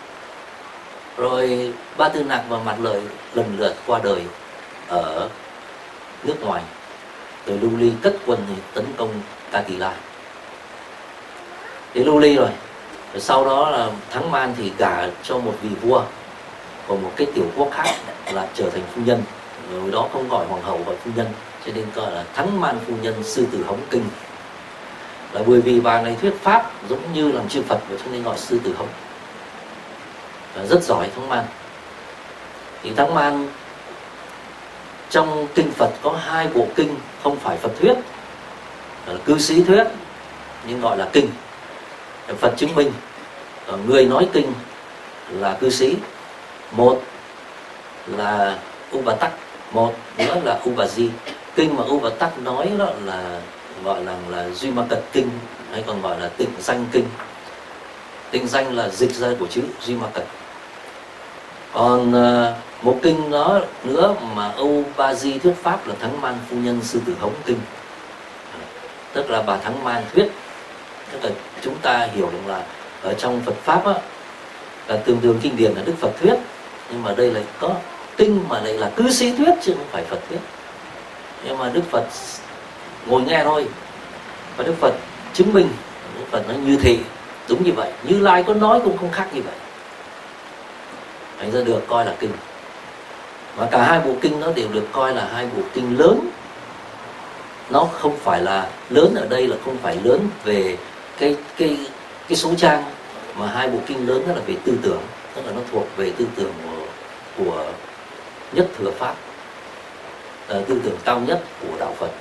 Rồi Ba Tư Nặc và Mặt Lợi lần lượt qua đời ở nước ngoài. Rồi Lưu Ly cất quân tấn công Ta Tỳ La. Thì Lưu Ly rồi. Rồi sau đó là Thắng Man thì gả cho một vị vua của một cái tiểu quốc khác là trở thành phu nhân. Rồi đó không gọi hoàng hậu, gọi phu nhân, cho nên gọi là Thắng Man phu nhân Sư Tử Hống Kinh. Là bởi vì bà này thuyết pháp giống như làm chư Phật, cho nên gọi Sư Tử Hống. Và rất giỏi Thắng Man. Thì Thắng Man trong kinh Phật có hai bộ kinh không phải Phật thuyết, là cư sĩ thuyết, nhưng gọi là kinh. Phật chứng minh người nói kinh là cư sĩ, một là U Bà Tắc, một nữa là U Bà Di. Kinh mà U Bà Tắc nói đó là gọi là là Duy Ma Cật kinh, hay còn gọi là Tịnh Danh kinh. Tịnh Danh là dịch ra của chữ Duy Ma Cật. Còn uh, một kinh đó nữa mà Âu Ba Di thuyết pháp là Thắng Man phu nhân Sư Tử Hống kinh. Tức là bà Thắng Man thuyết. Tức là chúng ta hiểu được là ở trong Phật pháp á, là thường thường kinh điển là Đức Phật thuyết, nhưng mà đây lại có kinh mà lại là cư sĩ thuyết chứ không phải Phật thuyết. Nhưng mà Đức Phật ngồi nghe thôi, và Đức Phật chứng minh, Đức Phật nói như thị, đúng như vậy, Như Lai có nói cũng không khác như vậy. Thành ra được coi là kinh. Và cả hai bộ kinh nó đều được coi là hai bộ kinh lớn. Nó không phải là lớn ở đây là không phải lớn về cái cái cái số trang, mà hai bộ kinh lớn đó là về tư tưởng, tức là nó thuộc về tư tưởng của, của nhất thừa pháp, tư tưởng cao nhất của đạo Phật.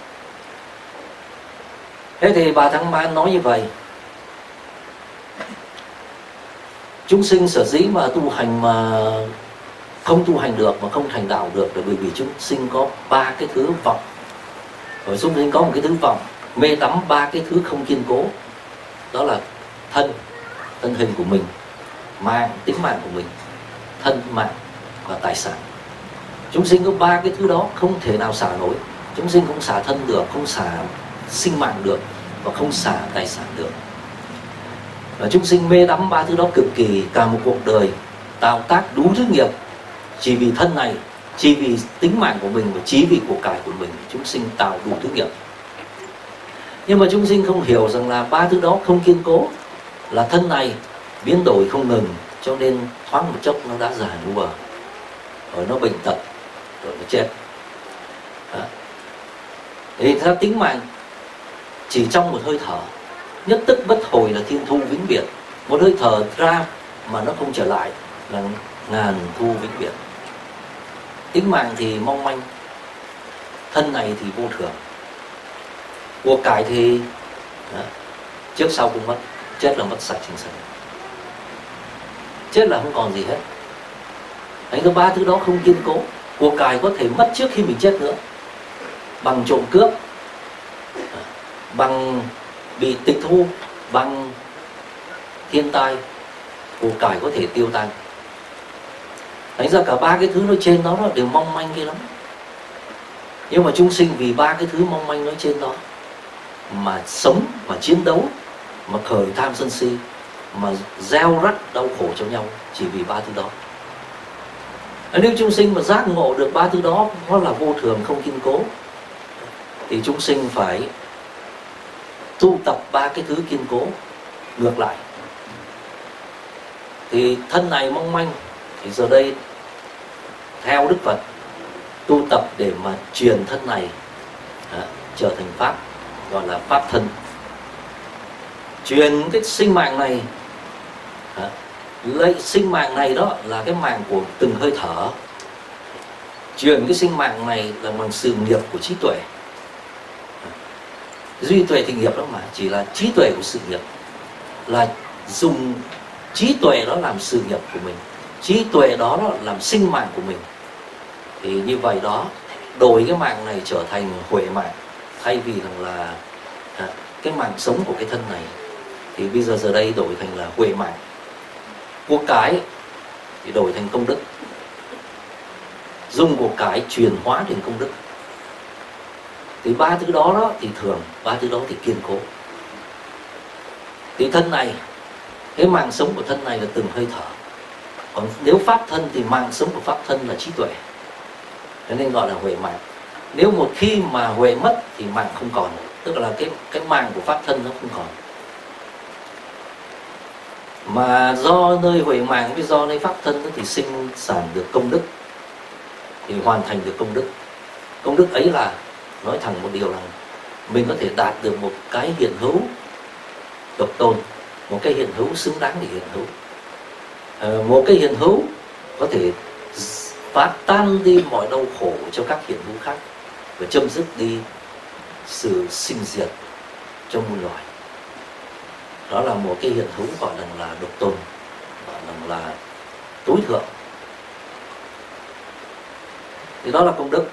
Thế thì bà Thắng Man nói như vậy. Chúng sinh sở dĩ mà tu hành mà không tu hành được, mà không thành đạo được là bởi vì chúng sinh có ba cái thứ vọng. Rồi chúng sinh có một cái thứ vọng mê đắm ba cái thứ không kiên cố. Đó là thân, thân hình của mình, mạng, tính mạng của mình, thân, mạng và tài sản. Chúng sinh có ba cái thứ đó không thể nào xả nổi. Chúng sinh không xả thân được, không xả sinh mạng được, và không xả tài sản được. Và chúng sinh mê đắm ba thứ đó cực kỳ, cả một cuộc đời tạo tác đủ thứ nghiệp, chỉ vì thân này, chỉ vì tính mạng của mình, và chỉ vì của cải của mình. Chúng sinh tạo đủ thứ nghiệp. Nhưng mà chúng sinh không hiểu rằng là ba thứ đó không kiên cố, là thân này biến đổi không ngừng, cho nên thoáng một chốc nó đã già nua, rồi nó bệnh tật, rồi nó chết. Đó. Thì ra tính mạng chỉ trong một hơi thở, nhất tức bất hồi là thiên thu vĩnh biệt. Một hơi thở ra mà nó không trở lại là ngàn thu vĩnh biệt. Tính mạng thì mong manh, thân này thì vô thường. Của cải thì đó, trước sau cũng mất, chết là mất sạch sành sạch, chết là không còn gì hết. Thành ra ba thứ đó không kiên cố. Của cải có thể mất trước khi mình chết nữa, bằng trộm cướp, bằng bị tịch thu, bằng thiên tai, của cải có thể tiêu tan. Thành ra cả ba cái thứ nói trên đó, đó đều mong manh kia lắm. Nhưng mà chúng sinh vì ba cái thứ mong manh nói trên đó mà sống, mà chiến đấu, mà khởi tham sân si, mà gieo rắc đau khổ cho nhau, chỉ vì ba thứ đó. Nếu chúng sinh mà giác ngộ được ba thứ đó nó là vô thường, không kiên cố, thì chúng sinh phải tu tập ba cái thứ kiên cố ngược lại. Thì thân này mong manh, thì giờ đây theo Đức Phật tu tập để mà truyền thân này đó, trở thành pháp, gọi là pháp thân. Truyền cái sinh mạng này đó, lấy sinh mạng này đó là cái mạng của từng hơi thở. Truyền cái sinh mạng này là bằng sự nghiệp của trí tuệ. Duy tuệ thì nghiệp đó mà, chỉ là trí tuệ của sự nghiệp, là dùng trí tuệ đó làm sự nghiệp của mình, trí tuệ đó, đó làm sinh mạng của mình. Thì như vậy đó, đổi cái mạng này trở thành huệ mạng, thay vì rằng là à, cái mạng sống của cái thân này, thì bây giờ giờ đây đổi thành là huệ mạng. Của cải thì đổi thành công đức, dùng của cải chuyển hóa thành công đức. Thì ba thứ đó, đó thì thường, ba thứ đó thì kiên cố. Thì thân này, cái mạng sống của thân này là từng hơi thở. Còn nếu pháp thân thì mạng sống của pháp thân là trí tuệ, cho nên gọi là huệ mạng. Nếu một khi mà huệ mất thì mạng không còn, tức là cái cái mạng của pháp thân nó không còn. Mà do nơi huệ mạng với do nơi pháp thân thì sinh sản được công đức, thì hoàn thành được công đức. Công đức ấy là nói thẳng một điều là mình có thể đạt được một cái hiện hữu độc tôn, một cái hiện hữu xứng đáng để hiện hữu, à, một cái hiện hữu có thể phá tan đi mọi đau khổ cho các hiện hữu khác và chấm dứt đi sự sinh diệt trong muôn loài. Đó là một cái hiện hữu gọi là, là độc tôn, gọi là, là tối thượng. Thì đó là công đức.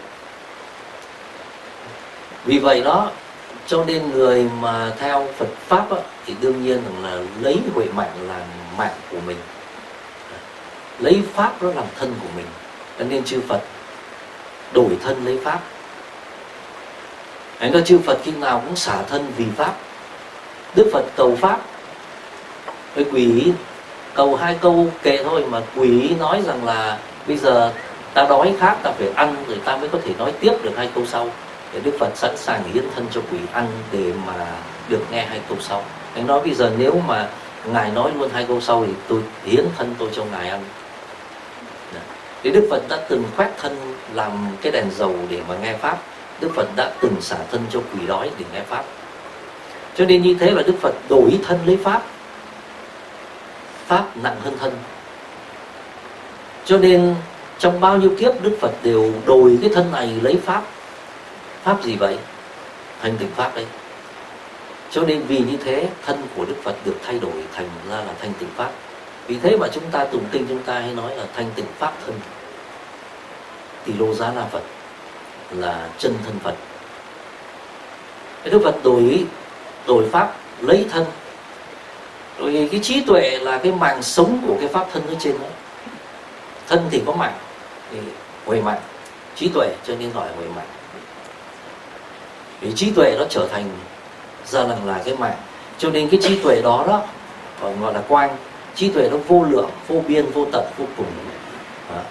Vì vậy đó, cho nên người mà theo Phật Pháp á, thì đương nhiên là lấy huệ mạng làm mạng của mình, lấy Pháp đó làm thân của mình. Cho nên chư Phật đổi thân lấy Pháp. Nên là chư Phật khi nào cũng xả thân vì Pháp. Đức Phật cầu Pháp, cái quỷ cầu hai câu kệ thôi mà quỷ nói rằng là bây giờ ta đói khát, ta phải ăn rồi ta mới có thể nói tiếp được hai câu sau. Để Đức Phật sẵn sàng hiến thân cho quỷ ăn để mà được nghe hai câu sau. Anh nói bây giờ nếu mà Ngài nói luôn hai câu sau thì tôi hiến thân tôi cho Ngài ăn. Thì Đức Phật đã từng khoét thân làm cái đèn dầu để mà nghe Pháp. Đức Phật đã từng xả thân cho quỷ đói để nghe Pháp. Cho nên như thế là Đức Phật đổi thân lấy Pháp. Pháp nặng hơn thân. Cho nên trong bao nhiêu kiếp Đức Phật đều đổi cái thân này lấy Pháp. Pháp gì vậy? Thanh tịnh Pháp đấy. Cho nên vì như thế thân của Đức Phật được thay đổi thành ra là thanh tịnh Pháp. Vì thế mà chúng ta tụng kinh chúng ta hay nói là thanh tịnh Pháp thân. Tỳ lô giá na Phật là chân thân Phật. Đức Phật đổi đổi Pháp lấy thân. Rồi cái trí tuệ là cái mạng sống của cái Pháp thân ở trên đó. Thân thì có mạng, thì huệ mạng, trí tuệ cho nên gọi là huệ mạng. Vì trí tuệ nó trở thành ra rằng là cái mạng. Cho nên cái trí tuệ đó đó gọi là quang. Trí tuệ nó vô lượng, vô biên, vô tận, vô cùng đó.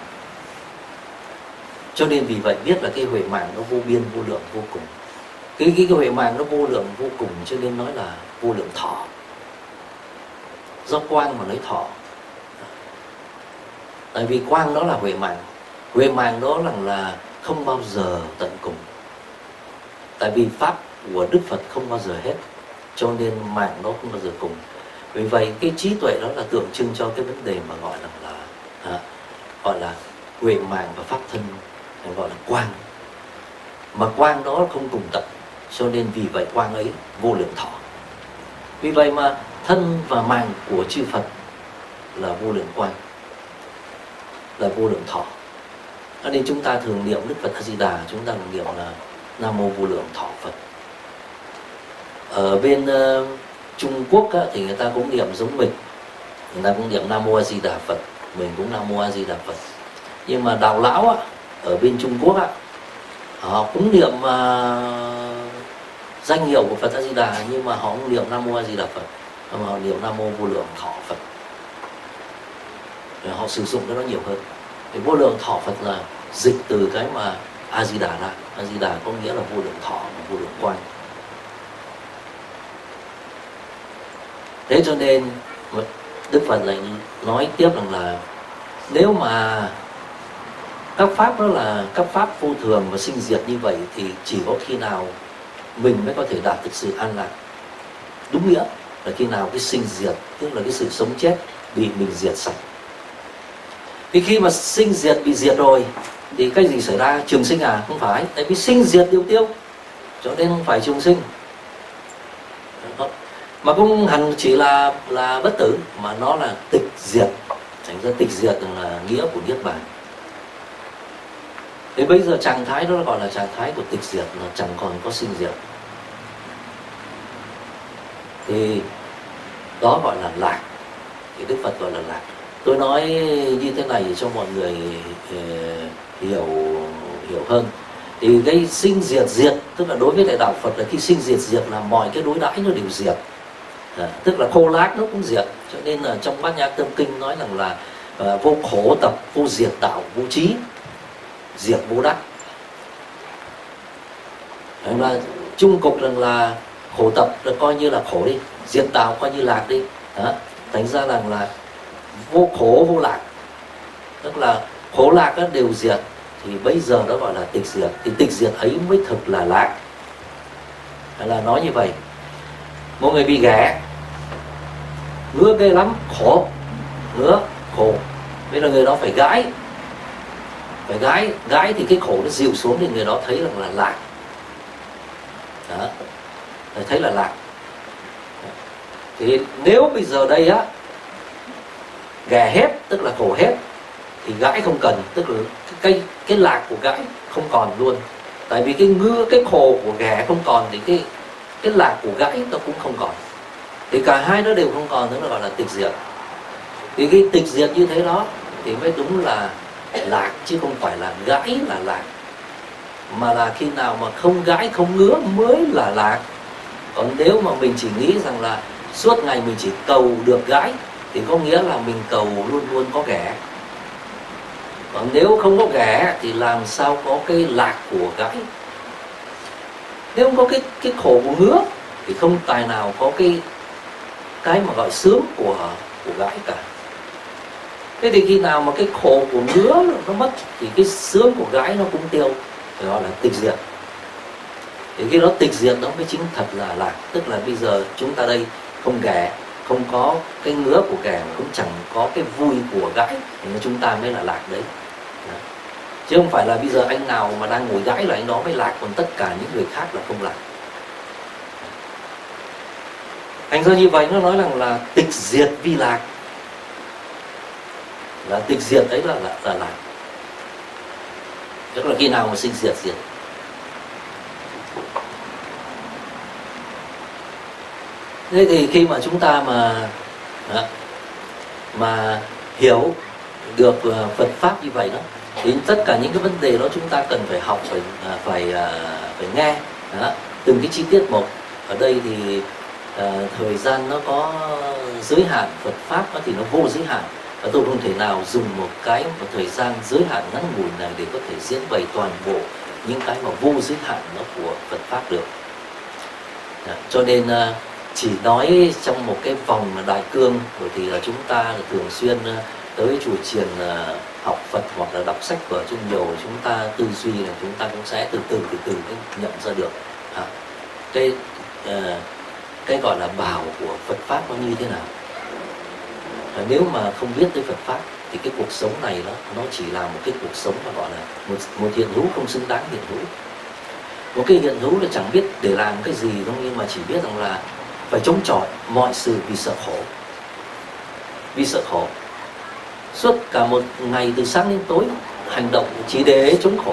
Cho nên vì vậy biết là cái huệ mạng nó vô biên, vô lượng, vô cùng. Cái, cái, cái huệ mạng nó vô lượng, vô cùng cho nên nói là vô lượng thọ. Do quang mà nói thọ. Tại vì quang đó là huệ mạng. Huệ mạng đó là, là không bao giờ tận cùng. Tại vì Pháp của Đức Phật không bao giờ hết, cho nên mạng nó không bao giờ cùng. Vì vậy cái trí tuệ đó là tượng trưng cho cái vấn đề mà gọi là, là à, gọi là huệ mạng và Pháp thân, gọi là quang. Mà quang đó không cùng tận, cho nên vì vậy quang ấy vô lượng thọ. Vì vậy mà thân và mạng của chư Phật là vô lượng quang, là vô lượng thọ. Cho nên chúng ta thường niệm Đức Phật A Di Đà, chúng ta niệm là Nam Mô Vô Lượng Thọ Phật. Ở bên uh, Trung Quốc á, thì người ta cũng niệm giống mình, người ta cũng niệm Nam Mô A Di Đà Phật, mình cũng Nam Mô A Di Đà Phật. Nhưng mà đạo lão á, ở bên Trung Quốc á, họ cũng niệm uh, danh hiệu của Phật A Di Đà, nhưng mà họ không niệm Nam Mô A Di Đà Phật, mà họ niệm Nam Mô Vô Lượng Thọ Phật. Rồi họ sử dụng cái đó nhiều hơn. Thì vô lượng thọ Phật là dịch từ cái mà A Di Đà ra. A Di Đà có nghĩa là vô lượng thọ, vô lượng quang. Thế cho nên Đức Phật lại nói tiếp rằng là nếu mà các pháp đó là các pháp vô thường và sinh diệt như vậy, thì chỉ có khi nào mình mới có thể đạt được sự an lạc đúng nghĩa, là khi nào cái sinh diệt, tức là cái sự sống chết bị mình diệt sạch. Thì khi mà sinh diệt bị diệt rồi thì cái gì xảy ra? Trường sinh à? Không phải, tại vì sinh diệt đều tiêu, cho nên không phải trường sinh. Mà cũng hẳn chỉ là là bất tử, mà nó là tịch diệt. Thành ra tịch diệt là nghĩa của Niết Bàn. Thế bây giờ trạng thái đó gọi là trạng thái của tịch diệt, là chẳng còn có sinh diệt. Thì đó gọi là lạc. Thì Đức Phật gọi là lạc. Tôi nói như thế này cho mọi người uh, hiểu hiểu hơn. Thì cái sinh diệt diệt, tức là đối với đại đạo Phật là khi sinh diệt diệt là mọi cái đối đãi nó đều diệt. À, tức là khô lác nó cũng diệt. Cho nên là trong Bát Nhã Tâm Kinh nói rằng là uh, vô khổ tập, vô diệt đạo, vô trí, diệt vô đắc. Rằng là chung cục rằng là khổ tập là coi như là khổ đi, diệt đạo coi như lạc đi. Đó. Thành ra rằng là vô khổ vô lạc, tức là khổ lạc đó đều diệt, thì bây giờ đó gọi là tịch diệt. Thì tịch diệt ấy mới thực là lạc. Là nói như vậy. Một người bị ghẻ, ngứa ghê lắm, khổ, ngứa, khổ. Bây giờ người đó phải gãi, phải gãi, gãi thì cái khổ nó dịu xuống, thì người đó thấy rằng là lạc. Đó, thấy là lạc. Thì nếu bây giờ đây á, ghẻ hết, tức là khổ hết, thì gãi không cần, tức là cái, cái lạc của gãi không còn luôn. Tại vì cái ngứa, cái khổ của ghẻ không còn, thì cái, cái lạc của gãi nó cũng không còn. Thì cả hai nó đều không còn, tức là gọi là tịch diệt. Thì cái tịch diệt như thế đó thì mới đúng là lạc, chứ không phải là gãi là lạc. Mà là khi nào mà không gãi, không ngứa mới là lạc. Còn nếu mà mình chỉ nghĩ rằng là suốt ngày mình chỉ cầu được gãi, thì có nghĩa là mình cầu luôn luôn có ghẻ. Còn nếu không có ghẻ thì làm sao có cái lạc của gãi. Nếu không có cái, cái khổ của ngứa thì không tài nào có cái cái mà gọi sướng của, của gãi cả. Thế thì khi nào mà cái khổ của ngứa nó mất thì cái sướng của gãi nó cũng tiêu, thì gọi là tịch diệt. Thì khi đó tịch diệt nó mới chính thật là lạc. Tức là bây giờ chúng ta đây không ghẻ, không có cái ngứa của ghẻ, cũng chẳng có cái vui của gãi, thì chúng ta mới là lạc đấy. Đó. Chứ không phải là bây giờ anh nào mà đang ngồi gãi là anh đó mới lạc, còn tất cả những người khác là không lạc. Thành ra như vậy nó nói rằng là tịch diệt vi lạc, là tịch diệt đấy là, là, là lạc. Tức là khi nào mà sinh diệt diệt. Thế thì khi mà chúng ta mà đó, mà hiểu được Phật pháp như vậy đó, thì tất cả những cái vấn đề đó chúng ta cần phải học, phải phải phải nghe đó, từng cái chi tiết một. Ở đây thì uh, thời gian nó có giới hạn, Phật pháp thì nó vô giới hạn, và tôi không thể nào dùng một cái một thời gian giới hạn ngắn ngủi này để có thể diễn bày toàn bộ những cái mà vô giới hạn nó của Phật pháp được. Đó, cho nên uh, chỉ nói trong một cái vòng đại cương, bởi vì là chúng ta là thường xuyên tới chùa chiền học Phật hoặc là đọc sách vở chung nhiều, chúng ta tư duy là chúng ta cũng sẽ từ từ từ từ nhận ra được à, cái cái gọi là bảo của Phật pháp nó như thế nào. À, nếu mà không biết tới Phật pháp thì cái cuộc sống này nó nó chỉ là một cái cuộc sống mà gọi là một một hiện hữu không xứng đáng hiện hữu. Một cái hiện hữu là chẳng biết để làm cái gì đâu, nhưng mà chỉ biết rằng là phải chống chọi mọi sự vì sợ khổ. Vì sợ khổ. Suốt cả một ngày từ sáng đến tối hành động chỉ để chống khổ.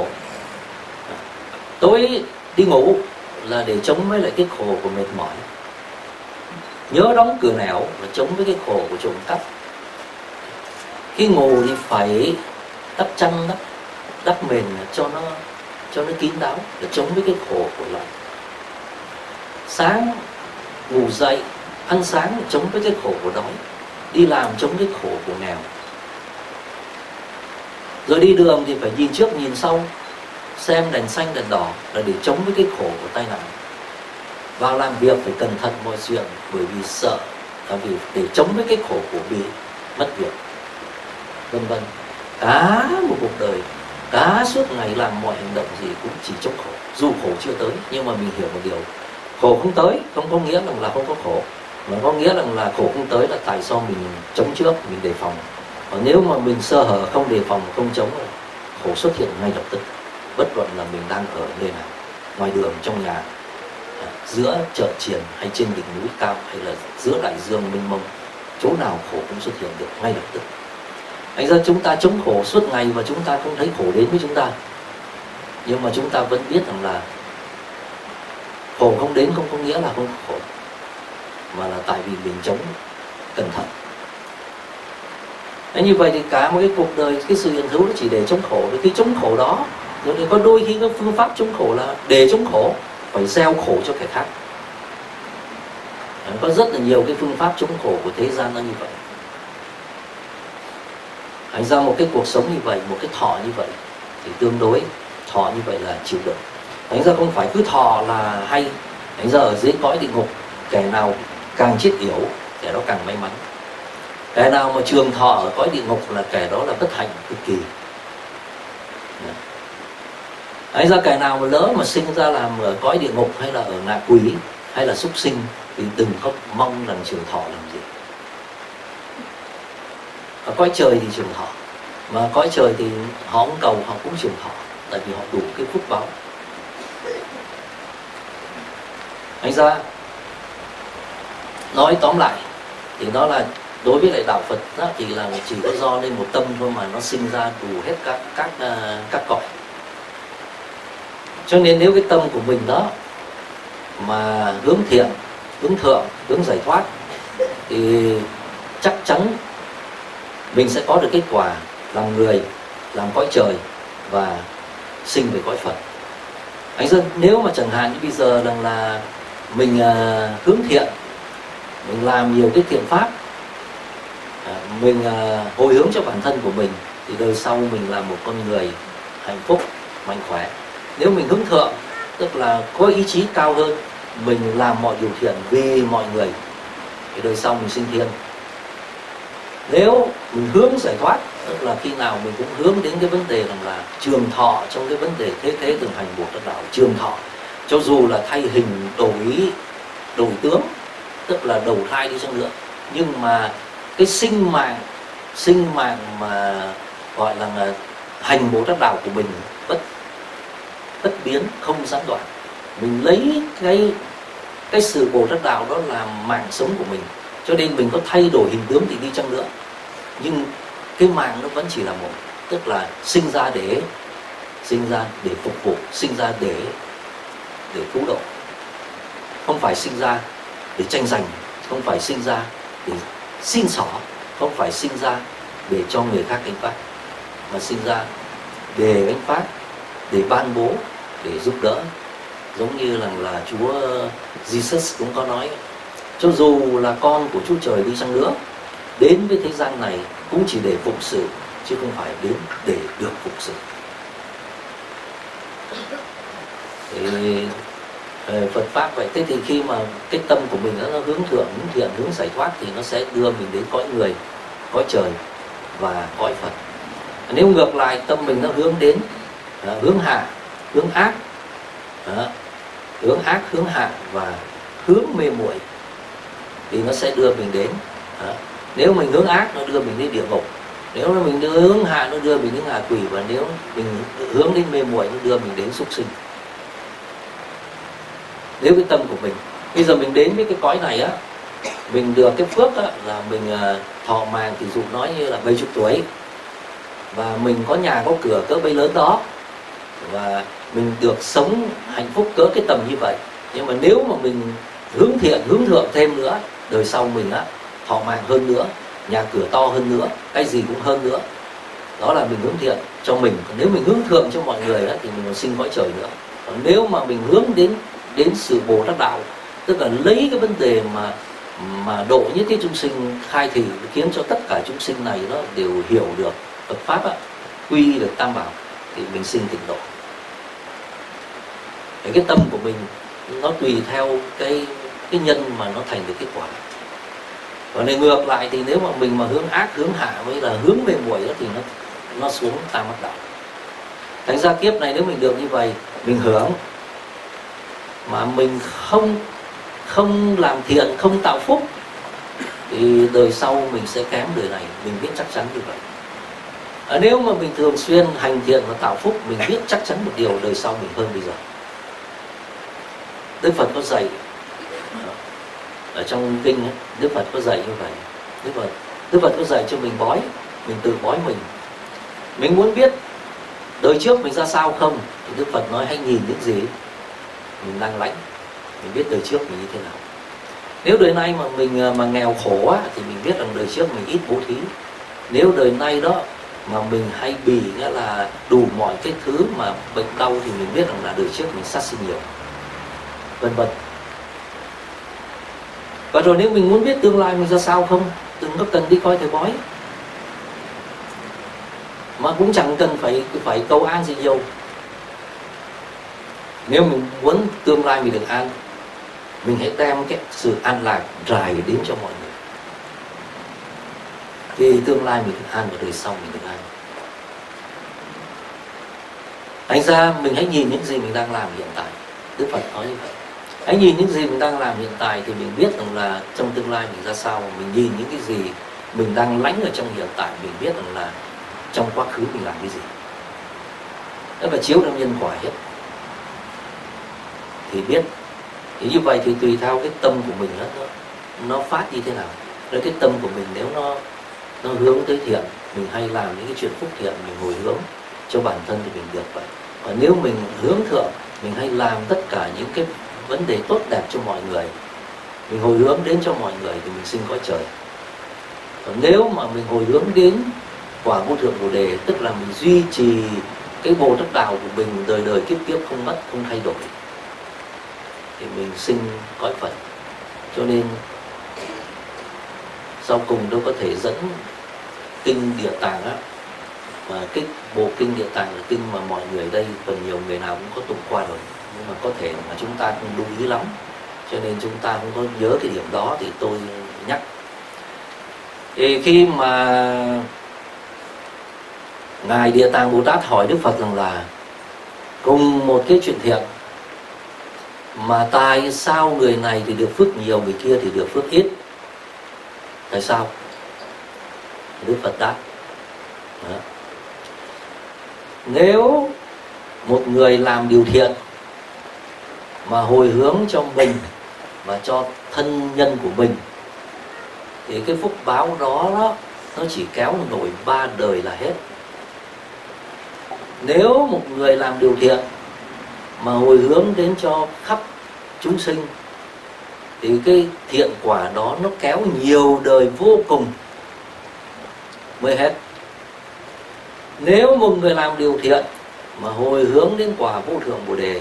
Tối đi ngủ là để chống với lại cái khổ của mệt mỏi. Nhớ đóng cửa nẻo là chống với cái khổ của trộm cắp. Khi ngủ thì phải đắp chăn, đắp, đắp mền cho nó cho nó kín đáo để chống với cái khổ của lòng. Sáng ngủ dậy ăn sáng chống với cái khổ của đói. Đi làm chống cái khổ của nghèo. Rồi đi đường thì phải nhìn trước nhìn sau, xem đèn xanh đèn đỏ là để chống với cái khổ của tai nạn. Vào làm việc phải cẩn thận mọi chuyện bởi vì sợ, là vì để chống với cái khổ của bị mất việc, vân vân. Cả một cuộc đời, cả suốt ngày làm mọi hành động gì cũng chỉ chống khổ. Dù khổ chưa tới, nhưng mà mình hiểu một điều, khổ không tới không có nghĩa rằng là không có khổ, mà có nghĩa rằng là khổ không tới là tại sao mình chống trước, mình đề phòng. Còn nếu mà mình sơ hở, không đề phòng, không chống, khổ xuất hiện ngay lập tức. Bất luận là mình đang ở nơi nào, ngoài đường, trong nhà, giữa chợ chiền hay trên đỉnh núi cao, hay là giữa đại dương mênh mông, chỗ nào khổ cũng xuất hiện được ngay lập tức. Thành ra chúng ta chống khổ suốt ngày và chúng ta không thấy khổ đến với chúng ta, nhưng mà chúng ta vẫn biết rằng là khổ không đến không có nghĩa là không khổ, mà là tại vì mình chống cẩn thận. Thế như vậy thì cả một cái cuộc đời, cái sự hiện hữu nó chỉ để chống khổ. Thì khi chống khổ đó, rồi thì có đôi khi các phương pháp chống khổ là để chống khổ phải gieo khổ cho kẻ khác. Có rất là nhiều cái phương pháp chống khổ của thế gian nó như vậy. Thành ra một cái cuộc sống như vậy, một cái thọ như vậy thì tương đối, thọ như vậy là chịu đựng. Thành ra không phải cứ thọ là hay. Thành ra ở dưới cõi địa ngục, kẻ nào càng chết yểu, kẻ đó càng may mắn. Kẻ nào mà trường thọ ở cõi địa ngục là kẻ đó là bất hạnh cực kỳ. Thành ra kẻ nào mà lỡ mà sinh ra làm ở cõi địa ngục, hay là ở ngạ quỷ, hay là súc sinh, thì đừng có mong rằng trường thọ làm gì. Ở cõi trời thì trường thọ, mà cõi trời thì họ không cầu, họ cũng trường thọ, tại vì họ đủ cái phúc báo. Thành ra nói tóm lại thì đó là đối với lại đạo Phật đó, thì là chỉ có do lên một tâm thôi mà nó sinh ra đủ hết các các các cõi. Cho nên nếu cái tâm của mình đó mà hướng thiện, hướng thượng, hướng giải thoát thì chắc chắn mình sẽ có được kết quả làm người, làm cõi trời và sinh về cõi Phật. Anh dân, nếu mà chẳng hạn như bây giờ rằng là mình uh, hướng thiện, mình làm nhiều cái thiện pháp, uh, mình uh, hồi hướng cho bản thân của mình, thì đời sau mình là một con người hạnh phúc, mạnh khỏe. Nếu mình hướng thượng, tức là có ý chí cao hơn, mình làm mọi điều thiện vì mọi người, thì đời sau mình sinh thiên. Nếu mình hướng giải thoát, tức là khi nào mình cũng hướng đến cái vấn đề rằng là trường thọ trong cái vấn đề thế thế thường hành Bồ Tát đạo, trường thọ. Cho dù là thay hình đổi đổi tướng, tức là đầu thai đi chăng nữa, nhưng mà cái sinh mạng, sinh mạng mà gọi là hành Bồ Tát đạo của mình bất bất biến, không gián đoạn. Mình lấy cái cái sự Bồ Tát đạo đó là mạng sống của mình. Cho nên mình có thay đổi hình tướng thì đi chăng nữa, nhưng cái mạng nó vẫn chỉ là một, tức là sinh ra để sinh ra để phục vụ, sinh ra để để cứu độ, không phải sinh ra để tranh giành, không phải sinh ra để xin xỏ, không phải sinh ra để cho người khác gánh vác, mà sinh ra để gánh vác, để ban bố, để giúp đỡ. Giống như là, là Chúa Jesus cũng có nói, cho dù là con của Chúa Trời đi chăng nữa, đến với thế gian này cũng chỉ để phụng sự, chứ không phải đến để được phụng sự. Thì Phật Pháp vậy. Thế thì khi mà cái tâm của mình nó hướng thượng, hướng thiện, hướng giải thoát, thì nó sẽ đưa mình đến cõi người, cõi trời và cõi Phật. Nếu ngược lại tâm mình nó hướng đến hướng hạ, hướng ác, hướng ác, hướng hạ và hướng mê muội, thì nó sẽ đưa mình đến, nếu mình hướng ác nó đưa mình đến địa ngục, nếu mình hướng hạ nó đưa mình đến ngạ quỷ, và nếu mình hướng đến mê muội nó đưa mình đến súc sinh. Nếu cái tâm của mình bây giờ mình đến với cái cõi này á, mình được cái phước á, là mình thọ mạng, ví dụ nói như là bảy mươi tuổi, và mình có nhà có cửa cỡ bấy lớn đó, và mình được sống hạnh phúc cỡ cái tầm như vậy. Nhưng mà nếu mà mình hướng thiện, hướng thượng thêm nữa, đời sau mình á thọ mạng hơn nữa, nhà cửa to hơn nữa, cái gì cũng hơn nữa, đó là mình hướng thiện cho mình. Còn nếu mình hướng thượng cho mọi người á, thì mình còn sinh cõi trời nữa. Còn nếu mà mình hướng đến đến sự Bồ Tát đạo, tức là lấy cái vấn đề mà mà độ nhất thiết chúng sinh, khai thị khiến cho tất cả chúng sinh này nó đều hiểu được Phật pháp á, quy được tam bảo, thì mình sinh tịnh độ. Cái tâm của mình nó tùy theo cái cái nhân mà nó thành được kết quả. Còn này ngược lại thì nếu mà mình mà hướng ác, hướng hạ với là hướng về muội đó, thì nó nó xuống tam ác đạo. Thành ra kiếp này nếu mình được như vậy, mình hưởng mà mình không không làm thiện, không tạo phúc, thì đời sau mình sẽ kém đời này, mình biết chắc chắn như vậy. À, nếu mà mình thường xuyên hành thiện và tạo phúc, mình biết chắc chắn một điều, đời sau mình hơn bây giờ. Đức Phật có dạy ở trong kinh ấy, Đức Phật có dạy như vậy. Đức Phật, Đức Phật có dạy cho mình bói, mình tự bói mình. Mình muốn biết đời trước mình ra sao không, thì Đức Phật nói hãy nhìn những gì mình đang lãnh, mình biết đời trước mình như thế nào. Nếu đời nay mà mình mà nghèo khổ quá, thì mình biết rằng đời trước mình ít bố thí. Nếu đời nay đó mà mình hay bị nghĩa là đủ mọi cái thứ mà bệnh đau, thì mình biết rằng là đời trước mình sát sinh nhiều, vân vân. Và rồi nếu mình muốn biết tương lai mình ra sao không, đừng có cần đi coi thầy bói, mà cũng chẳng cần phải phải cầu an gì nhiều. Nếu mình muốn tương lai mình được an, mình hãy đem cái sự an lạc trải đến cho mọi người, thì tương lai mình được an và đời sau mình được an. Thành ra mình hãy nhìn những gì mình đang làm hiện tại. Đức Phật nói như vậy. Hãy nhìn những gì mình đang làm hiện tại, thì mình biết rằng là trong tương lai mình ra sao. Mình nhìn những cái gì mình đang lãnh ở trong hiện tại, mình biết rằng là trong quá khứ mình làm cái gì. Đó là chiếu trong nhân quả hết, thì biết. Thì như vậy thì tùy theo cái tâm của mình nó, nó phát như thế nào. Nếu cái tâm của mình nếu nó nó hướng tới thiện, mình hay làm những cái chuyện phúc thiện, mình hồi hướng cho bản thân thì mình được vậy. Và nếu mình hướng thượng, mình hay làm tất cả những cái vấn đề tốt đẹp cho mọi người, mình hồi hướng đến cho mọi người, thì mình sinh cõi trời. Còn nếu mà mình hồi hướng đến quả vô thượng Bồ Đề, tức là mình duy trì cái Bồ Tát đạo của mình đời đời kiếp kiếp không mất, không thay đổi, thì mình sinh cõi Phật. Cho nên sau cùng tôi có thể dẫn kinh Địa Tạng á, mà cái bộ kinh Địa Tạng là kinh mà mọi người đây phần nhiều người nào cũng có tụng qua rồi, nhưng mà có thể mà chúng ta không lưu ý lắm, cho nên chúng ta không có nhớ cái điểm đó, thì tôi nhắc. Thì khi mà Ngài Địa Tạng Bồ Tát hỏi Đức Phật rằng là cùng một cái chuyện thiện, mà tại sao người này thì được phước nhiều, người kia thì được phước ít? Tại sao? Đức Phật đáp: đó. Nếu một người làm điều thiện mà hồi hướng cho mình và cho thân nhân của mình, thì cái phúc báo đó, đó nó chỉ kéo nổi ba đời là hết. Nếu một người làm điều thiện mà hồi hướng đến cho khắp chúng sinh, thì cái thiện quả đó nó kéo nhiều đời vô cùng mới hết. Nếu một người làm điều thiện mà hồi hướng đến quả vô thượng Bồ Đề,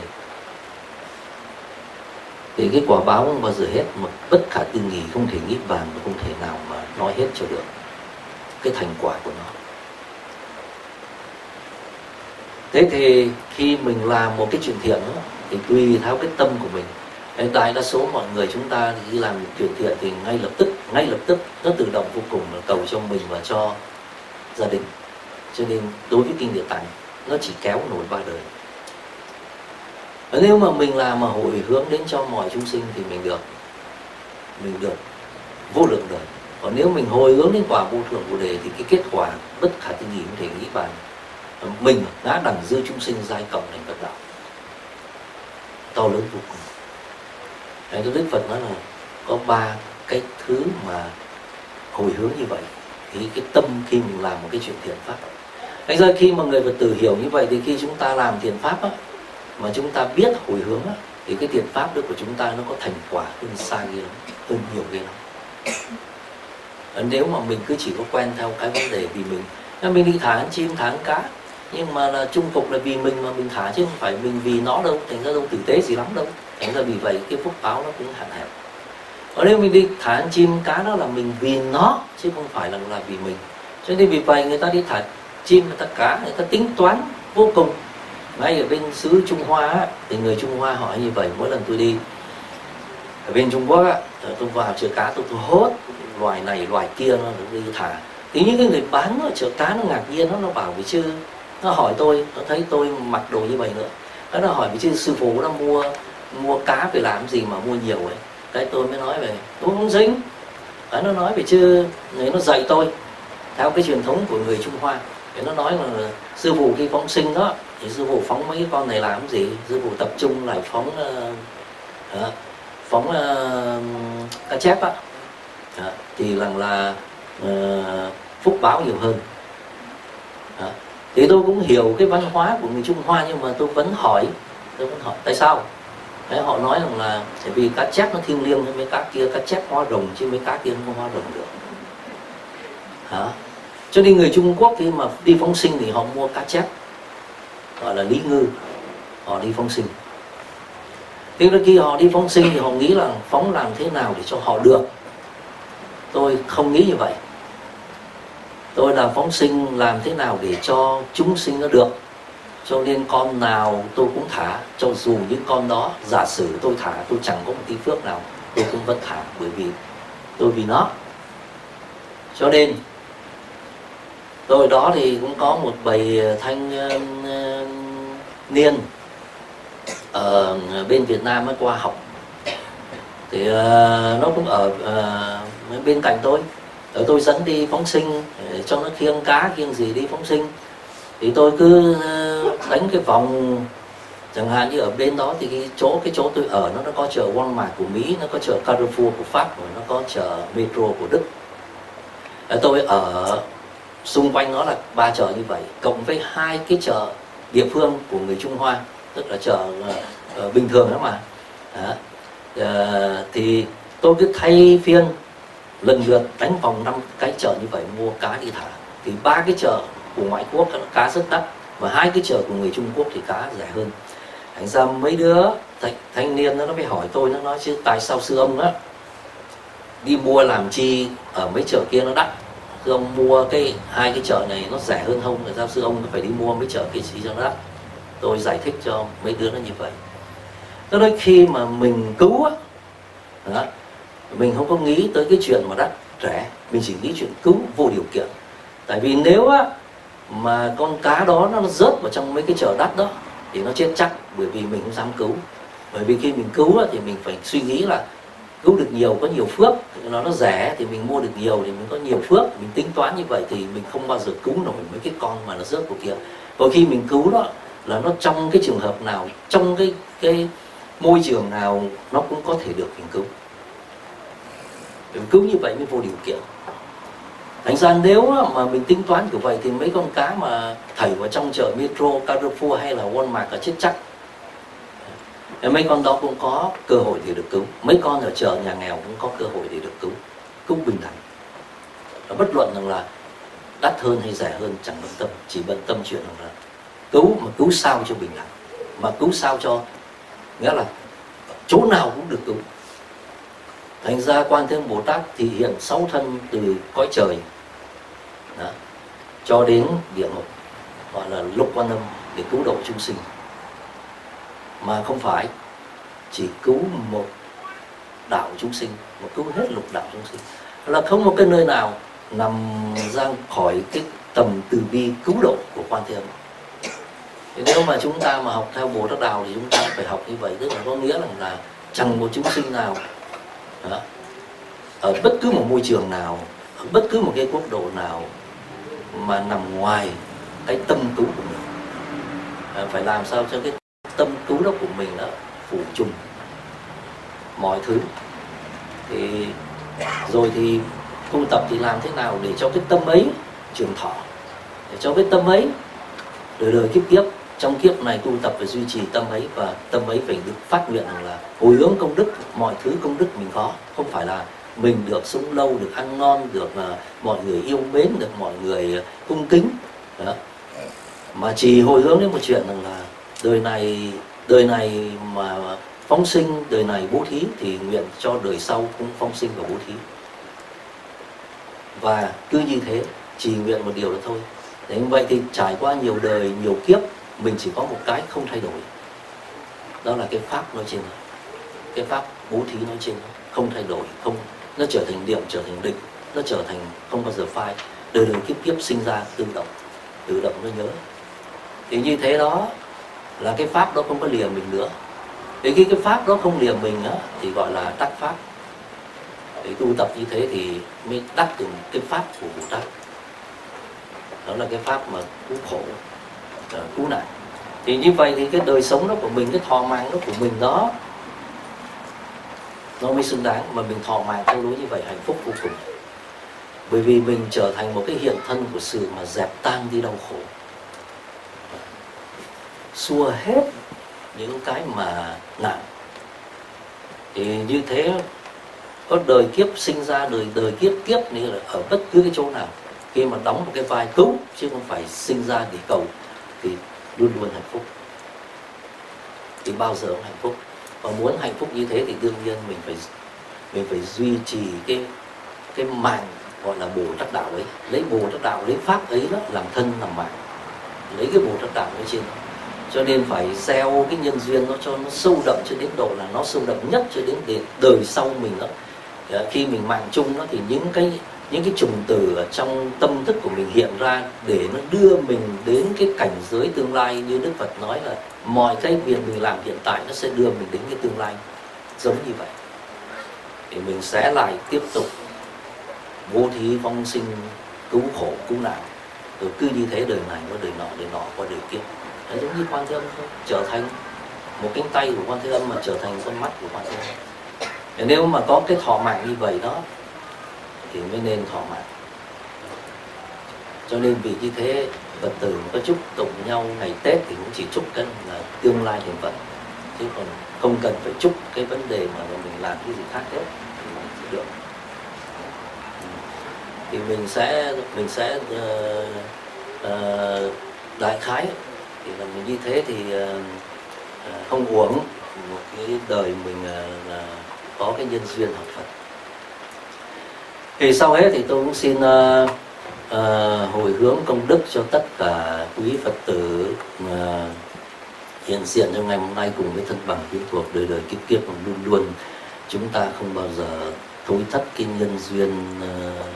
thì cái quả báo không bao giờ hết, mà bất khả tư nghì, không thể nghĩ bàn, không thể nào mà nói hết cho được cái thành quả của nó. Thế thì khi mình làm một cái chuyện thiện đó, thì tùy theo cái tâm của mình. Đại đa số mọi người chúng ta khi làm chuyện thiện thì ngay lập tức, ngay lập tức nó tự động vô cùng là cầu cho mình và cho gia đình. Cho nên đối với kinh Địa Tạng nó chỉ kéo nổi ba đời. Nếu mà mình làm mà hồi hướng đến cho mọi chúng sinh thì mình được mình được vô lượng đời. Còn nếu mình hồi hướng đến quả vô thượng Bồ Đề thì cái kết quả bất khả tư nghị, không thể nghĩ bàn. Mình ngã đẳng dư chúng sinh giai cộng thành Phật đạo to lớn vô cùng. Đấy, Đức Phật nói là có ba cái thứ mà hồi hướng như vậy, thì cái tâm khi mình làm một cái chuyện thiện pháp. Thành ra khi mà người Phật tử hiểu như vậy, thì khi chúng ta làm thiện pháp á, mà chúng ta biết hồi hướng á, thì cái thiện pháp đó của chúng ta nó có thành quả hơn xa kia lắm, hơn nhiều kia lắm. Nếu mà mình cứ chỉ có quen theo cái vấn đề vì mình, mình đi thả ăn chim, thả ăn cá, nhưng mà là chung phục là vì mình mà mình thả, chứ không phải mình vì nó đâu, thành ra đâu tử tế gì lắm đâu. Thành ra vì vậy cái phúc báo nó cũng hạn hẹp. Còn nếu mình đi thả ăn chim cá, đó là mình vì nó chứ không phải là, là vì mình. Cho nên vì vậy người ta đi thả chim, người ta cá, người ta tính toán vô cùng. Ngay ở bên xứ Trung Hoa á, thì người Trung Hoa hỏi như vậy. Mỗi lần tôi đi ở bên Trung Quốc á, tôi vào chợ cá, tôi, tôi hốt loài này loài kia nó đi thả. Thì những cái người bán ở chợ cá nó ngạc nhiên, nó nó bảo với chứ, nó hỏi tôi, nó thấy tôi mặc đồ như vậy nữa, nó hỏi với chứ sư phụ nó mua mua cá về làm gì mà mua nhiều ấy. Cái tôi mới nói về tôi không dính. Cái nó nói về chứ, người nó dạy tôi theo cái truyền thống của người Trung Hoa. Cái nó nói là sư phụ khi phóng sinh đó, thì sư phụ phóng mấy con này làm gì? Sư phụ tập trung lại phóng uh, phóng uh, cá chép á, uh, thì rằng là uh, phúc báo nhiều hơn. Uh, thì tôi cũng hiểu cái văn hóa của người Trung Hoa, nhưng mà tôi vẫn hỏi, tôi vẫn hỏi tại sao? Đấy, họ nói rằng là bởi vì cá chép nó thiêng liêng hơn mấy cá kia, cá chép hoa rồng chứ mấy cá kia không hoa rồng được. Hả? Cho nên người Trung Quốc khi mà đi phóng sinh thì họ mua cá chép, gọi là lý ngư, họ đi phóng sinh. Thế nên khi họ đi phóng sinh thì họ nghĩ là phóng làm thế nào để cho họ được. Tôi không nghĩ như vậy. Tôi là phóng sinh làm thế nào để cho chúng sinh nó được. Cho nên con nào tôi cũng thả, cho dù những con đó giả sử tôi thả tôi chẳng có một tí phước nào, tôi cũng vẫn thả, bởi vì tôi vì nó. Cho nên tôi đó thì cũng có một bầy thanh uh, niên ở bên Việt Nam mới qua học. Thì uh, nó cũng ở uh, bên cạnh tôi. Ở tôi dẫn đi phóng sinh, cho nó khiêng cá, khiêng gì đi phóng sinh. Thì tôi cứ đánh cái vòng, chẳng hạn như ở bên đó thì cái chỗ cái chỗ tôi ở nó nó có chợ Walmart của Mỹ, nó có chợ Carrefour của Pháp, và nó có chợ Metro của Đức. Tôi ở xung quanh nó là ba chợ như vậy, cộng với hai cái chợ địa phương của người Trung Hoa, tức là chợ uh, bình thường đó mà. Đó. Uh, thì tôi cứ thay phiên lần lượt đánh vòng năm cái chợ như vậy, mua cá đi thả. Thì ba cái chợ của ngoại quốc cá rất đắt, và hai cái chợ của người Trung Quốc thì cá rẻ hơn. Thành ra mấy đứa thanh, thanh niên nó mới hỏi tôi, nó nói chứ tại sao sư ông á đi mua làm chi ở mấy chợ kia nó đắt, sư ông mua cái hai cái chợ này nó rẻ hơn không, tại sao sư ông phải đi mua mấy chợ kia chi cho nó đắt. Tôi giải thích cho mấy đứa nó như vậy. Cho nên khi mà mình cứu á, đó, mình không có nghĩ tới cái chuyện mà đắt rẻ, mình chỉ nghĩ chuyện cứu vô điều kiện. Tại vì nếu á mà con cá đó nó rớt vào trong mấy cái chợ đắt đó thì nó chết chắc, bởi vì mình không dám cứu. Bởi vì khi mình cứu á, thì mình phải suy nghĩ là cứu được nhiều có nhiều phước, nó nó rẻ thì mình mua được nhiều thì mình có nhiều phước. Mình tính toán như vậy thì mình không bao giờ cứu nổi mấy cái con mà nó rớt vào kia. Còn khi mình cứu đó là nó trong cái trường hợp nào, trong cái cái môi trường nào nó cũng có thể được mình cứu. Mình cứu như vậy mới vô điều kiện. Thành ra nếu mà mình tính toán kiểu vậy thì mấy con cá mà thảy vào trong chợ Metro, Carrefour hay là Walmart là chết chắc. Mấy con đó cũng có cơ hội để được cứu. Mấy con ở chợ nhà nghèo cũng có cơ hội để được cứu. Cứu bình đẳng. Bất luận rằng là đắt hơn hay rẻ hơn chẳng bận tâm, chỉ bận tâm chuyện rằng là cứu mà cứu sao cho bình đẳng, mà cứu sao cho, nghĩa là chỗ nào cũng được cứu. Thành ra Quan Thế Âm Bồ Tát thì hiện sáu thân từ cõi trời đó, cho đến địa ngục, gọi là Lục Quan Âm, để cứu độ chúng sinh. Mà không phải chỉ cứu một đạo chúng sinh, mà cứu hết lục đạo chúng sinh. Là không một cái nơi nào nằm ra khỏi cái tầm từ bi cứu độ của Quan Thế Âm. Thì nếu mà chúng ta mà học theo Bồ Tát Đạo thì chúng ta phải học như vậy, tức là có nghĩa là, là chẳng một chúng sinh nào đó, ở bất cứ một môi trường nào, ở bất cứ một cái quốc độ nào mà nằm ngoài cái tâm cứu của mình. À, phải làm sao cho cái tâm cứu đó của mình đó phủ trùm mọi thứ. Thì rồi thì tu tập thì làm thế nào để cho cái tâm ấy trường thọ, để cho cái tâm ấy đời đời kiếp kiếp, trong kiếp này tu tập phải duy trì tâm ấy, và tâm ấy phải được phát nguyện rằng là hồi hướng công đức, mọi thứ công đức mình có, không phải là mình được sống lâu, được ăn ngon, được uh, mọi người yêu mến, được mọi người uh, cung kính đó. Mà chỉ hồi hướng đến một chuyện rằng là đời này đời này mà phóng sinh, đời này bố thí thì nguyện cho đời sau cũng phóng sinh và bố thí. Và cứ như thế, chỉ nguyện một điều đó thôi. Để như vậy thì trải qua nhiều đời, nhiều kiếp, mình chỉ có một cái không thay đổi. Đó là cái pháp nói trên, cái pháp bố thí nói trên, không thay đổi, không, nó trở thành điểm, trở thành định, nó trở thành không bao giờ phai, đời đời kiếp kiếp sinh ra tự động, tự động nó nhớ. Thì như thế đó là cái pháp đó không có lìa mình nữa. Thì khi cái pháp đó không lìa mình á, thì gọi là đắc pháp. Để tu tập như thế thì mới đắc được cái pháp của Bồ Tát. Đó là cái pháp mà cứu khổ, cứu nạn. Thì như vậy thì cái đời sống đó của mình, cái thọ mạng đó của mình đó, nó mới xứng đáng. Mà mình thọ mạng theo lối như vậy hạnh phúc vô cùng. Bởi vì mình trở thành một cái hiện thân của sự mà dẹp tan đi đau khổ, xua hết những cái mà nạn. Thì như thế có đời kiếp sinh ra, đời đời kiếp kiếp như là ở bất cứ cái chỗ nào, khi mà đóng một cái vai cứu chứ không phải sinh ra để cầu, thì luôn luôn hạnh phúc, thì bao giờ cũng hạnh phúc. Và muốn hạnh phúc như thế thì đương nhiên mình phải mình phải duy trì cái cái mạng gọi là Bồ Tát đạo ấy, lấy Bồ Tát đạo, lấy pháp ấy đó làm thân làm mạng, lấy cái Bồ Tát đạo ấy trên. Cho nên phải gieo cái nhân duyên nó cho nó sâu đậm cho đến độ là nó sâu đậm nhất cho đến để đời sau mình đó. Khi mình mạng chung đó thì những cái những cái trùng tử ở trong tâm thức của mình hiện ra để nó đưa mình đến cái cảnh giới tương lai, như Đức Phật nói là mọi cái việc mình làm hiện tại nó sẽ đưa mình đến cái tương lai giống như vậy. Thì mình sẽ lại tiếp tục bố thí phong sinh, cứu khổ cứu nạn, rồi cứ như thế đời này qua đời nọ, đời nọ qua đời kia. Nó giống như Quan Thế Âm thôi, trở thành một cánh tay của Quan Thế Âm mà trở thành con mắt của Quan Thế Âm. Nếu mà có cái thọ mạng như vậy đó thì mới nên thọ mạng. Cho nên vì như thế Phật tử có chúc tụng nhau ngày Tết thì cũng chỉ chúc cái là tương lai thành Phật, chứ còn không cần phải chúc cái vấn đề mà mình làm cái gì khác hết thì mình sẽ được. Thì mình sẽ mình sẽ uh, uh, đại khái thì là mình như thế thì uh, không uổng một cái đời mình uh, uh, có cái nhân duyên học Phật. Thì sau hết thì tôi cũng xin uh, uh, hồi hướng công đức cho tất cả quý Phật tử uh, hiện diện trong ngày hôm nay cùng với thân bằng quyến thuộc đời đời kiếp kiếp, luôn luôn chúng ta không bao giờ thối thất cái nhân duyên uh,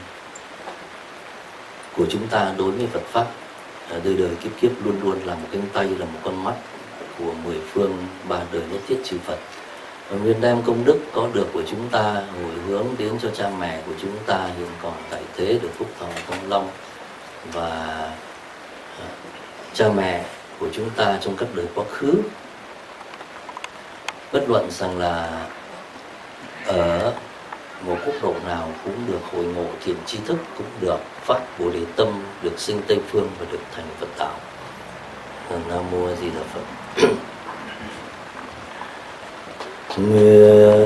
của chúng ta đối với Phật pháp. Uh, đời đời kiếp kiếp luôn luôn là một cánh tay, là một con mắt của mười phương ba đời nhất thiết chư Phật. Và nguyện đem công đức có được của chúng ta hồi hướng đến cho cha mẹ của chúng ta hiện còn tại thế được phúc thọ thông long, và cha mẹ của chúng ta trong các đời quá khứ, bất luận rằng là ở một quốc độ nào cũng được hội ngộ thiện tri thức, cũng được phát Bồ Đề tâm, được sinh Tây phương và được thành Phật đạo. Nam mô A Di Đà Phật. Nguyện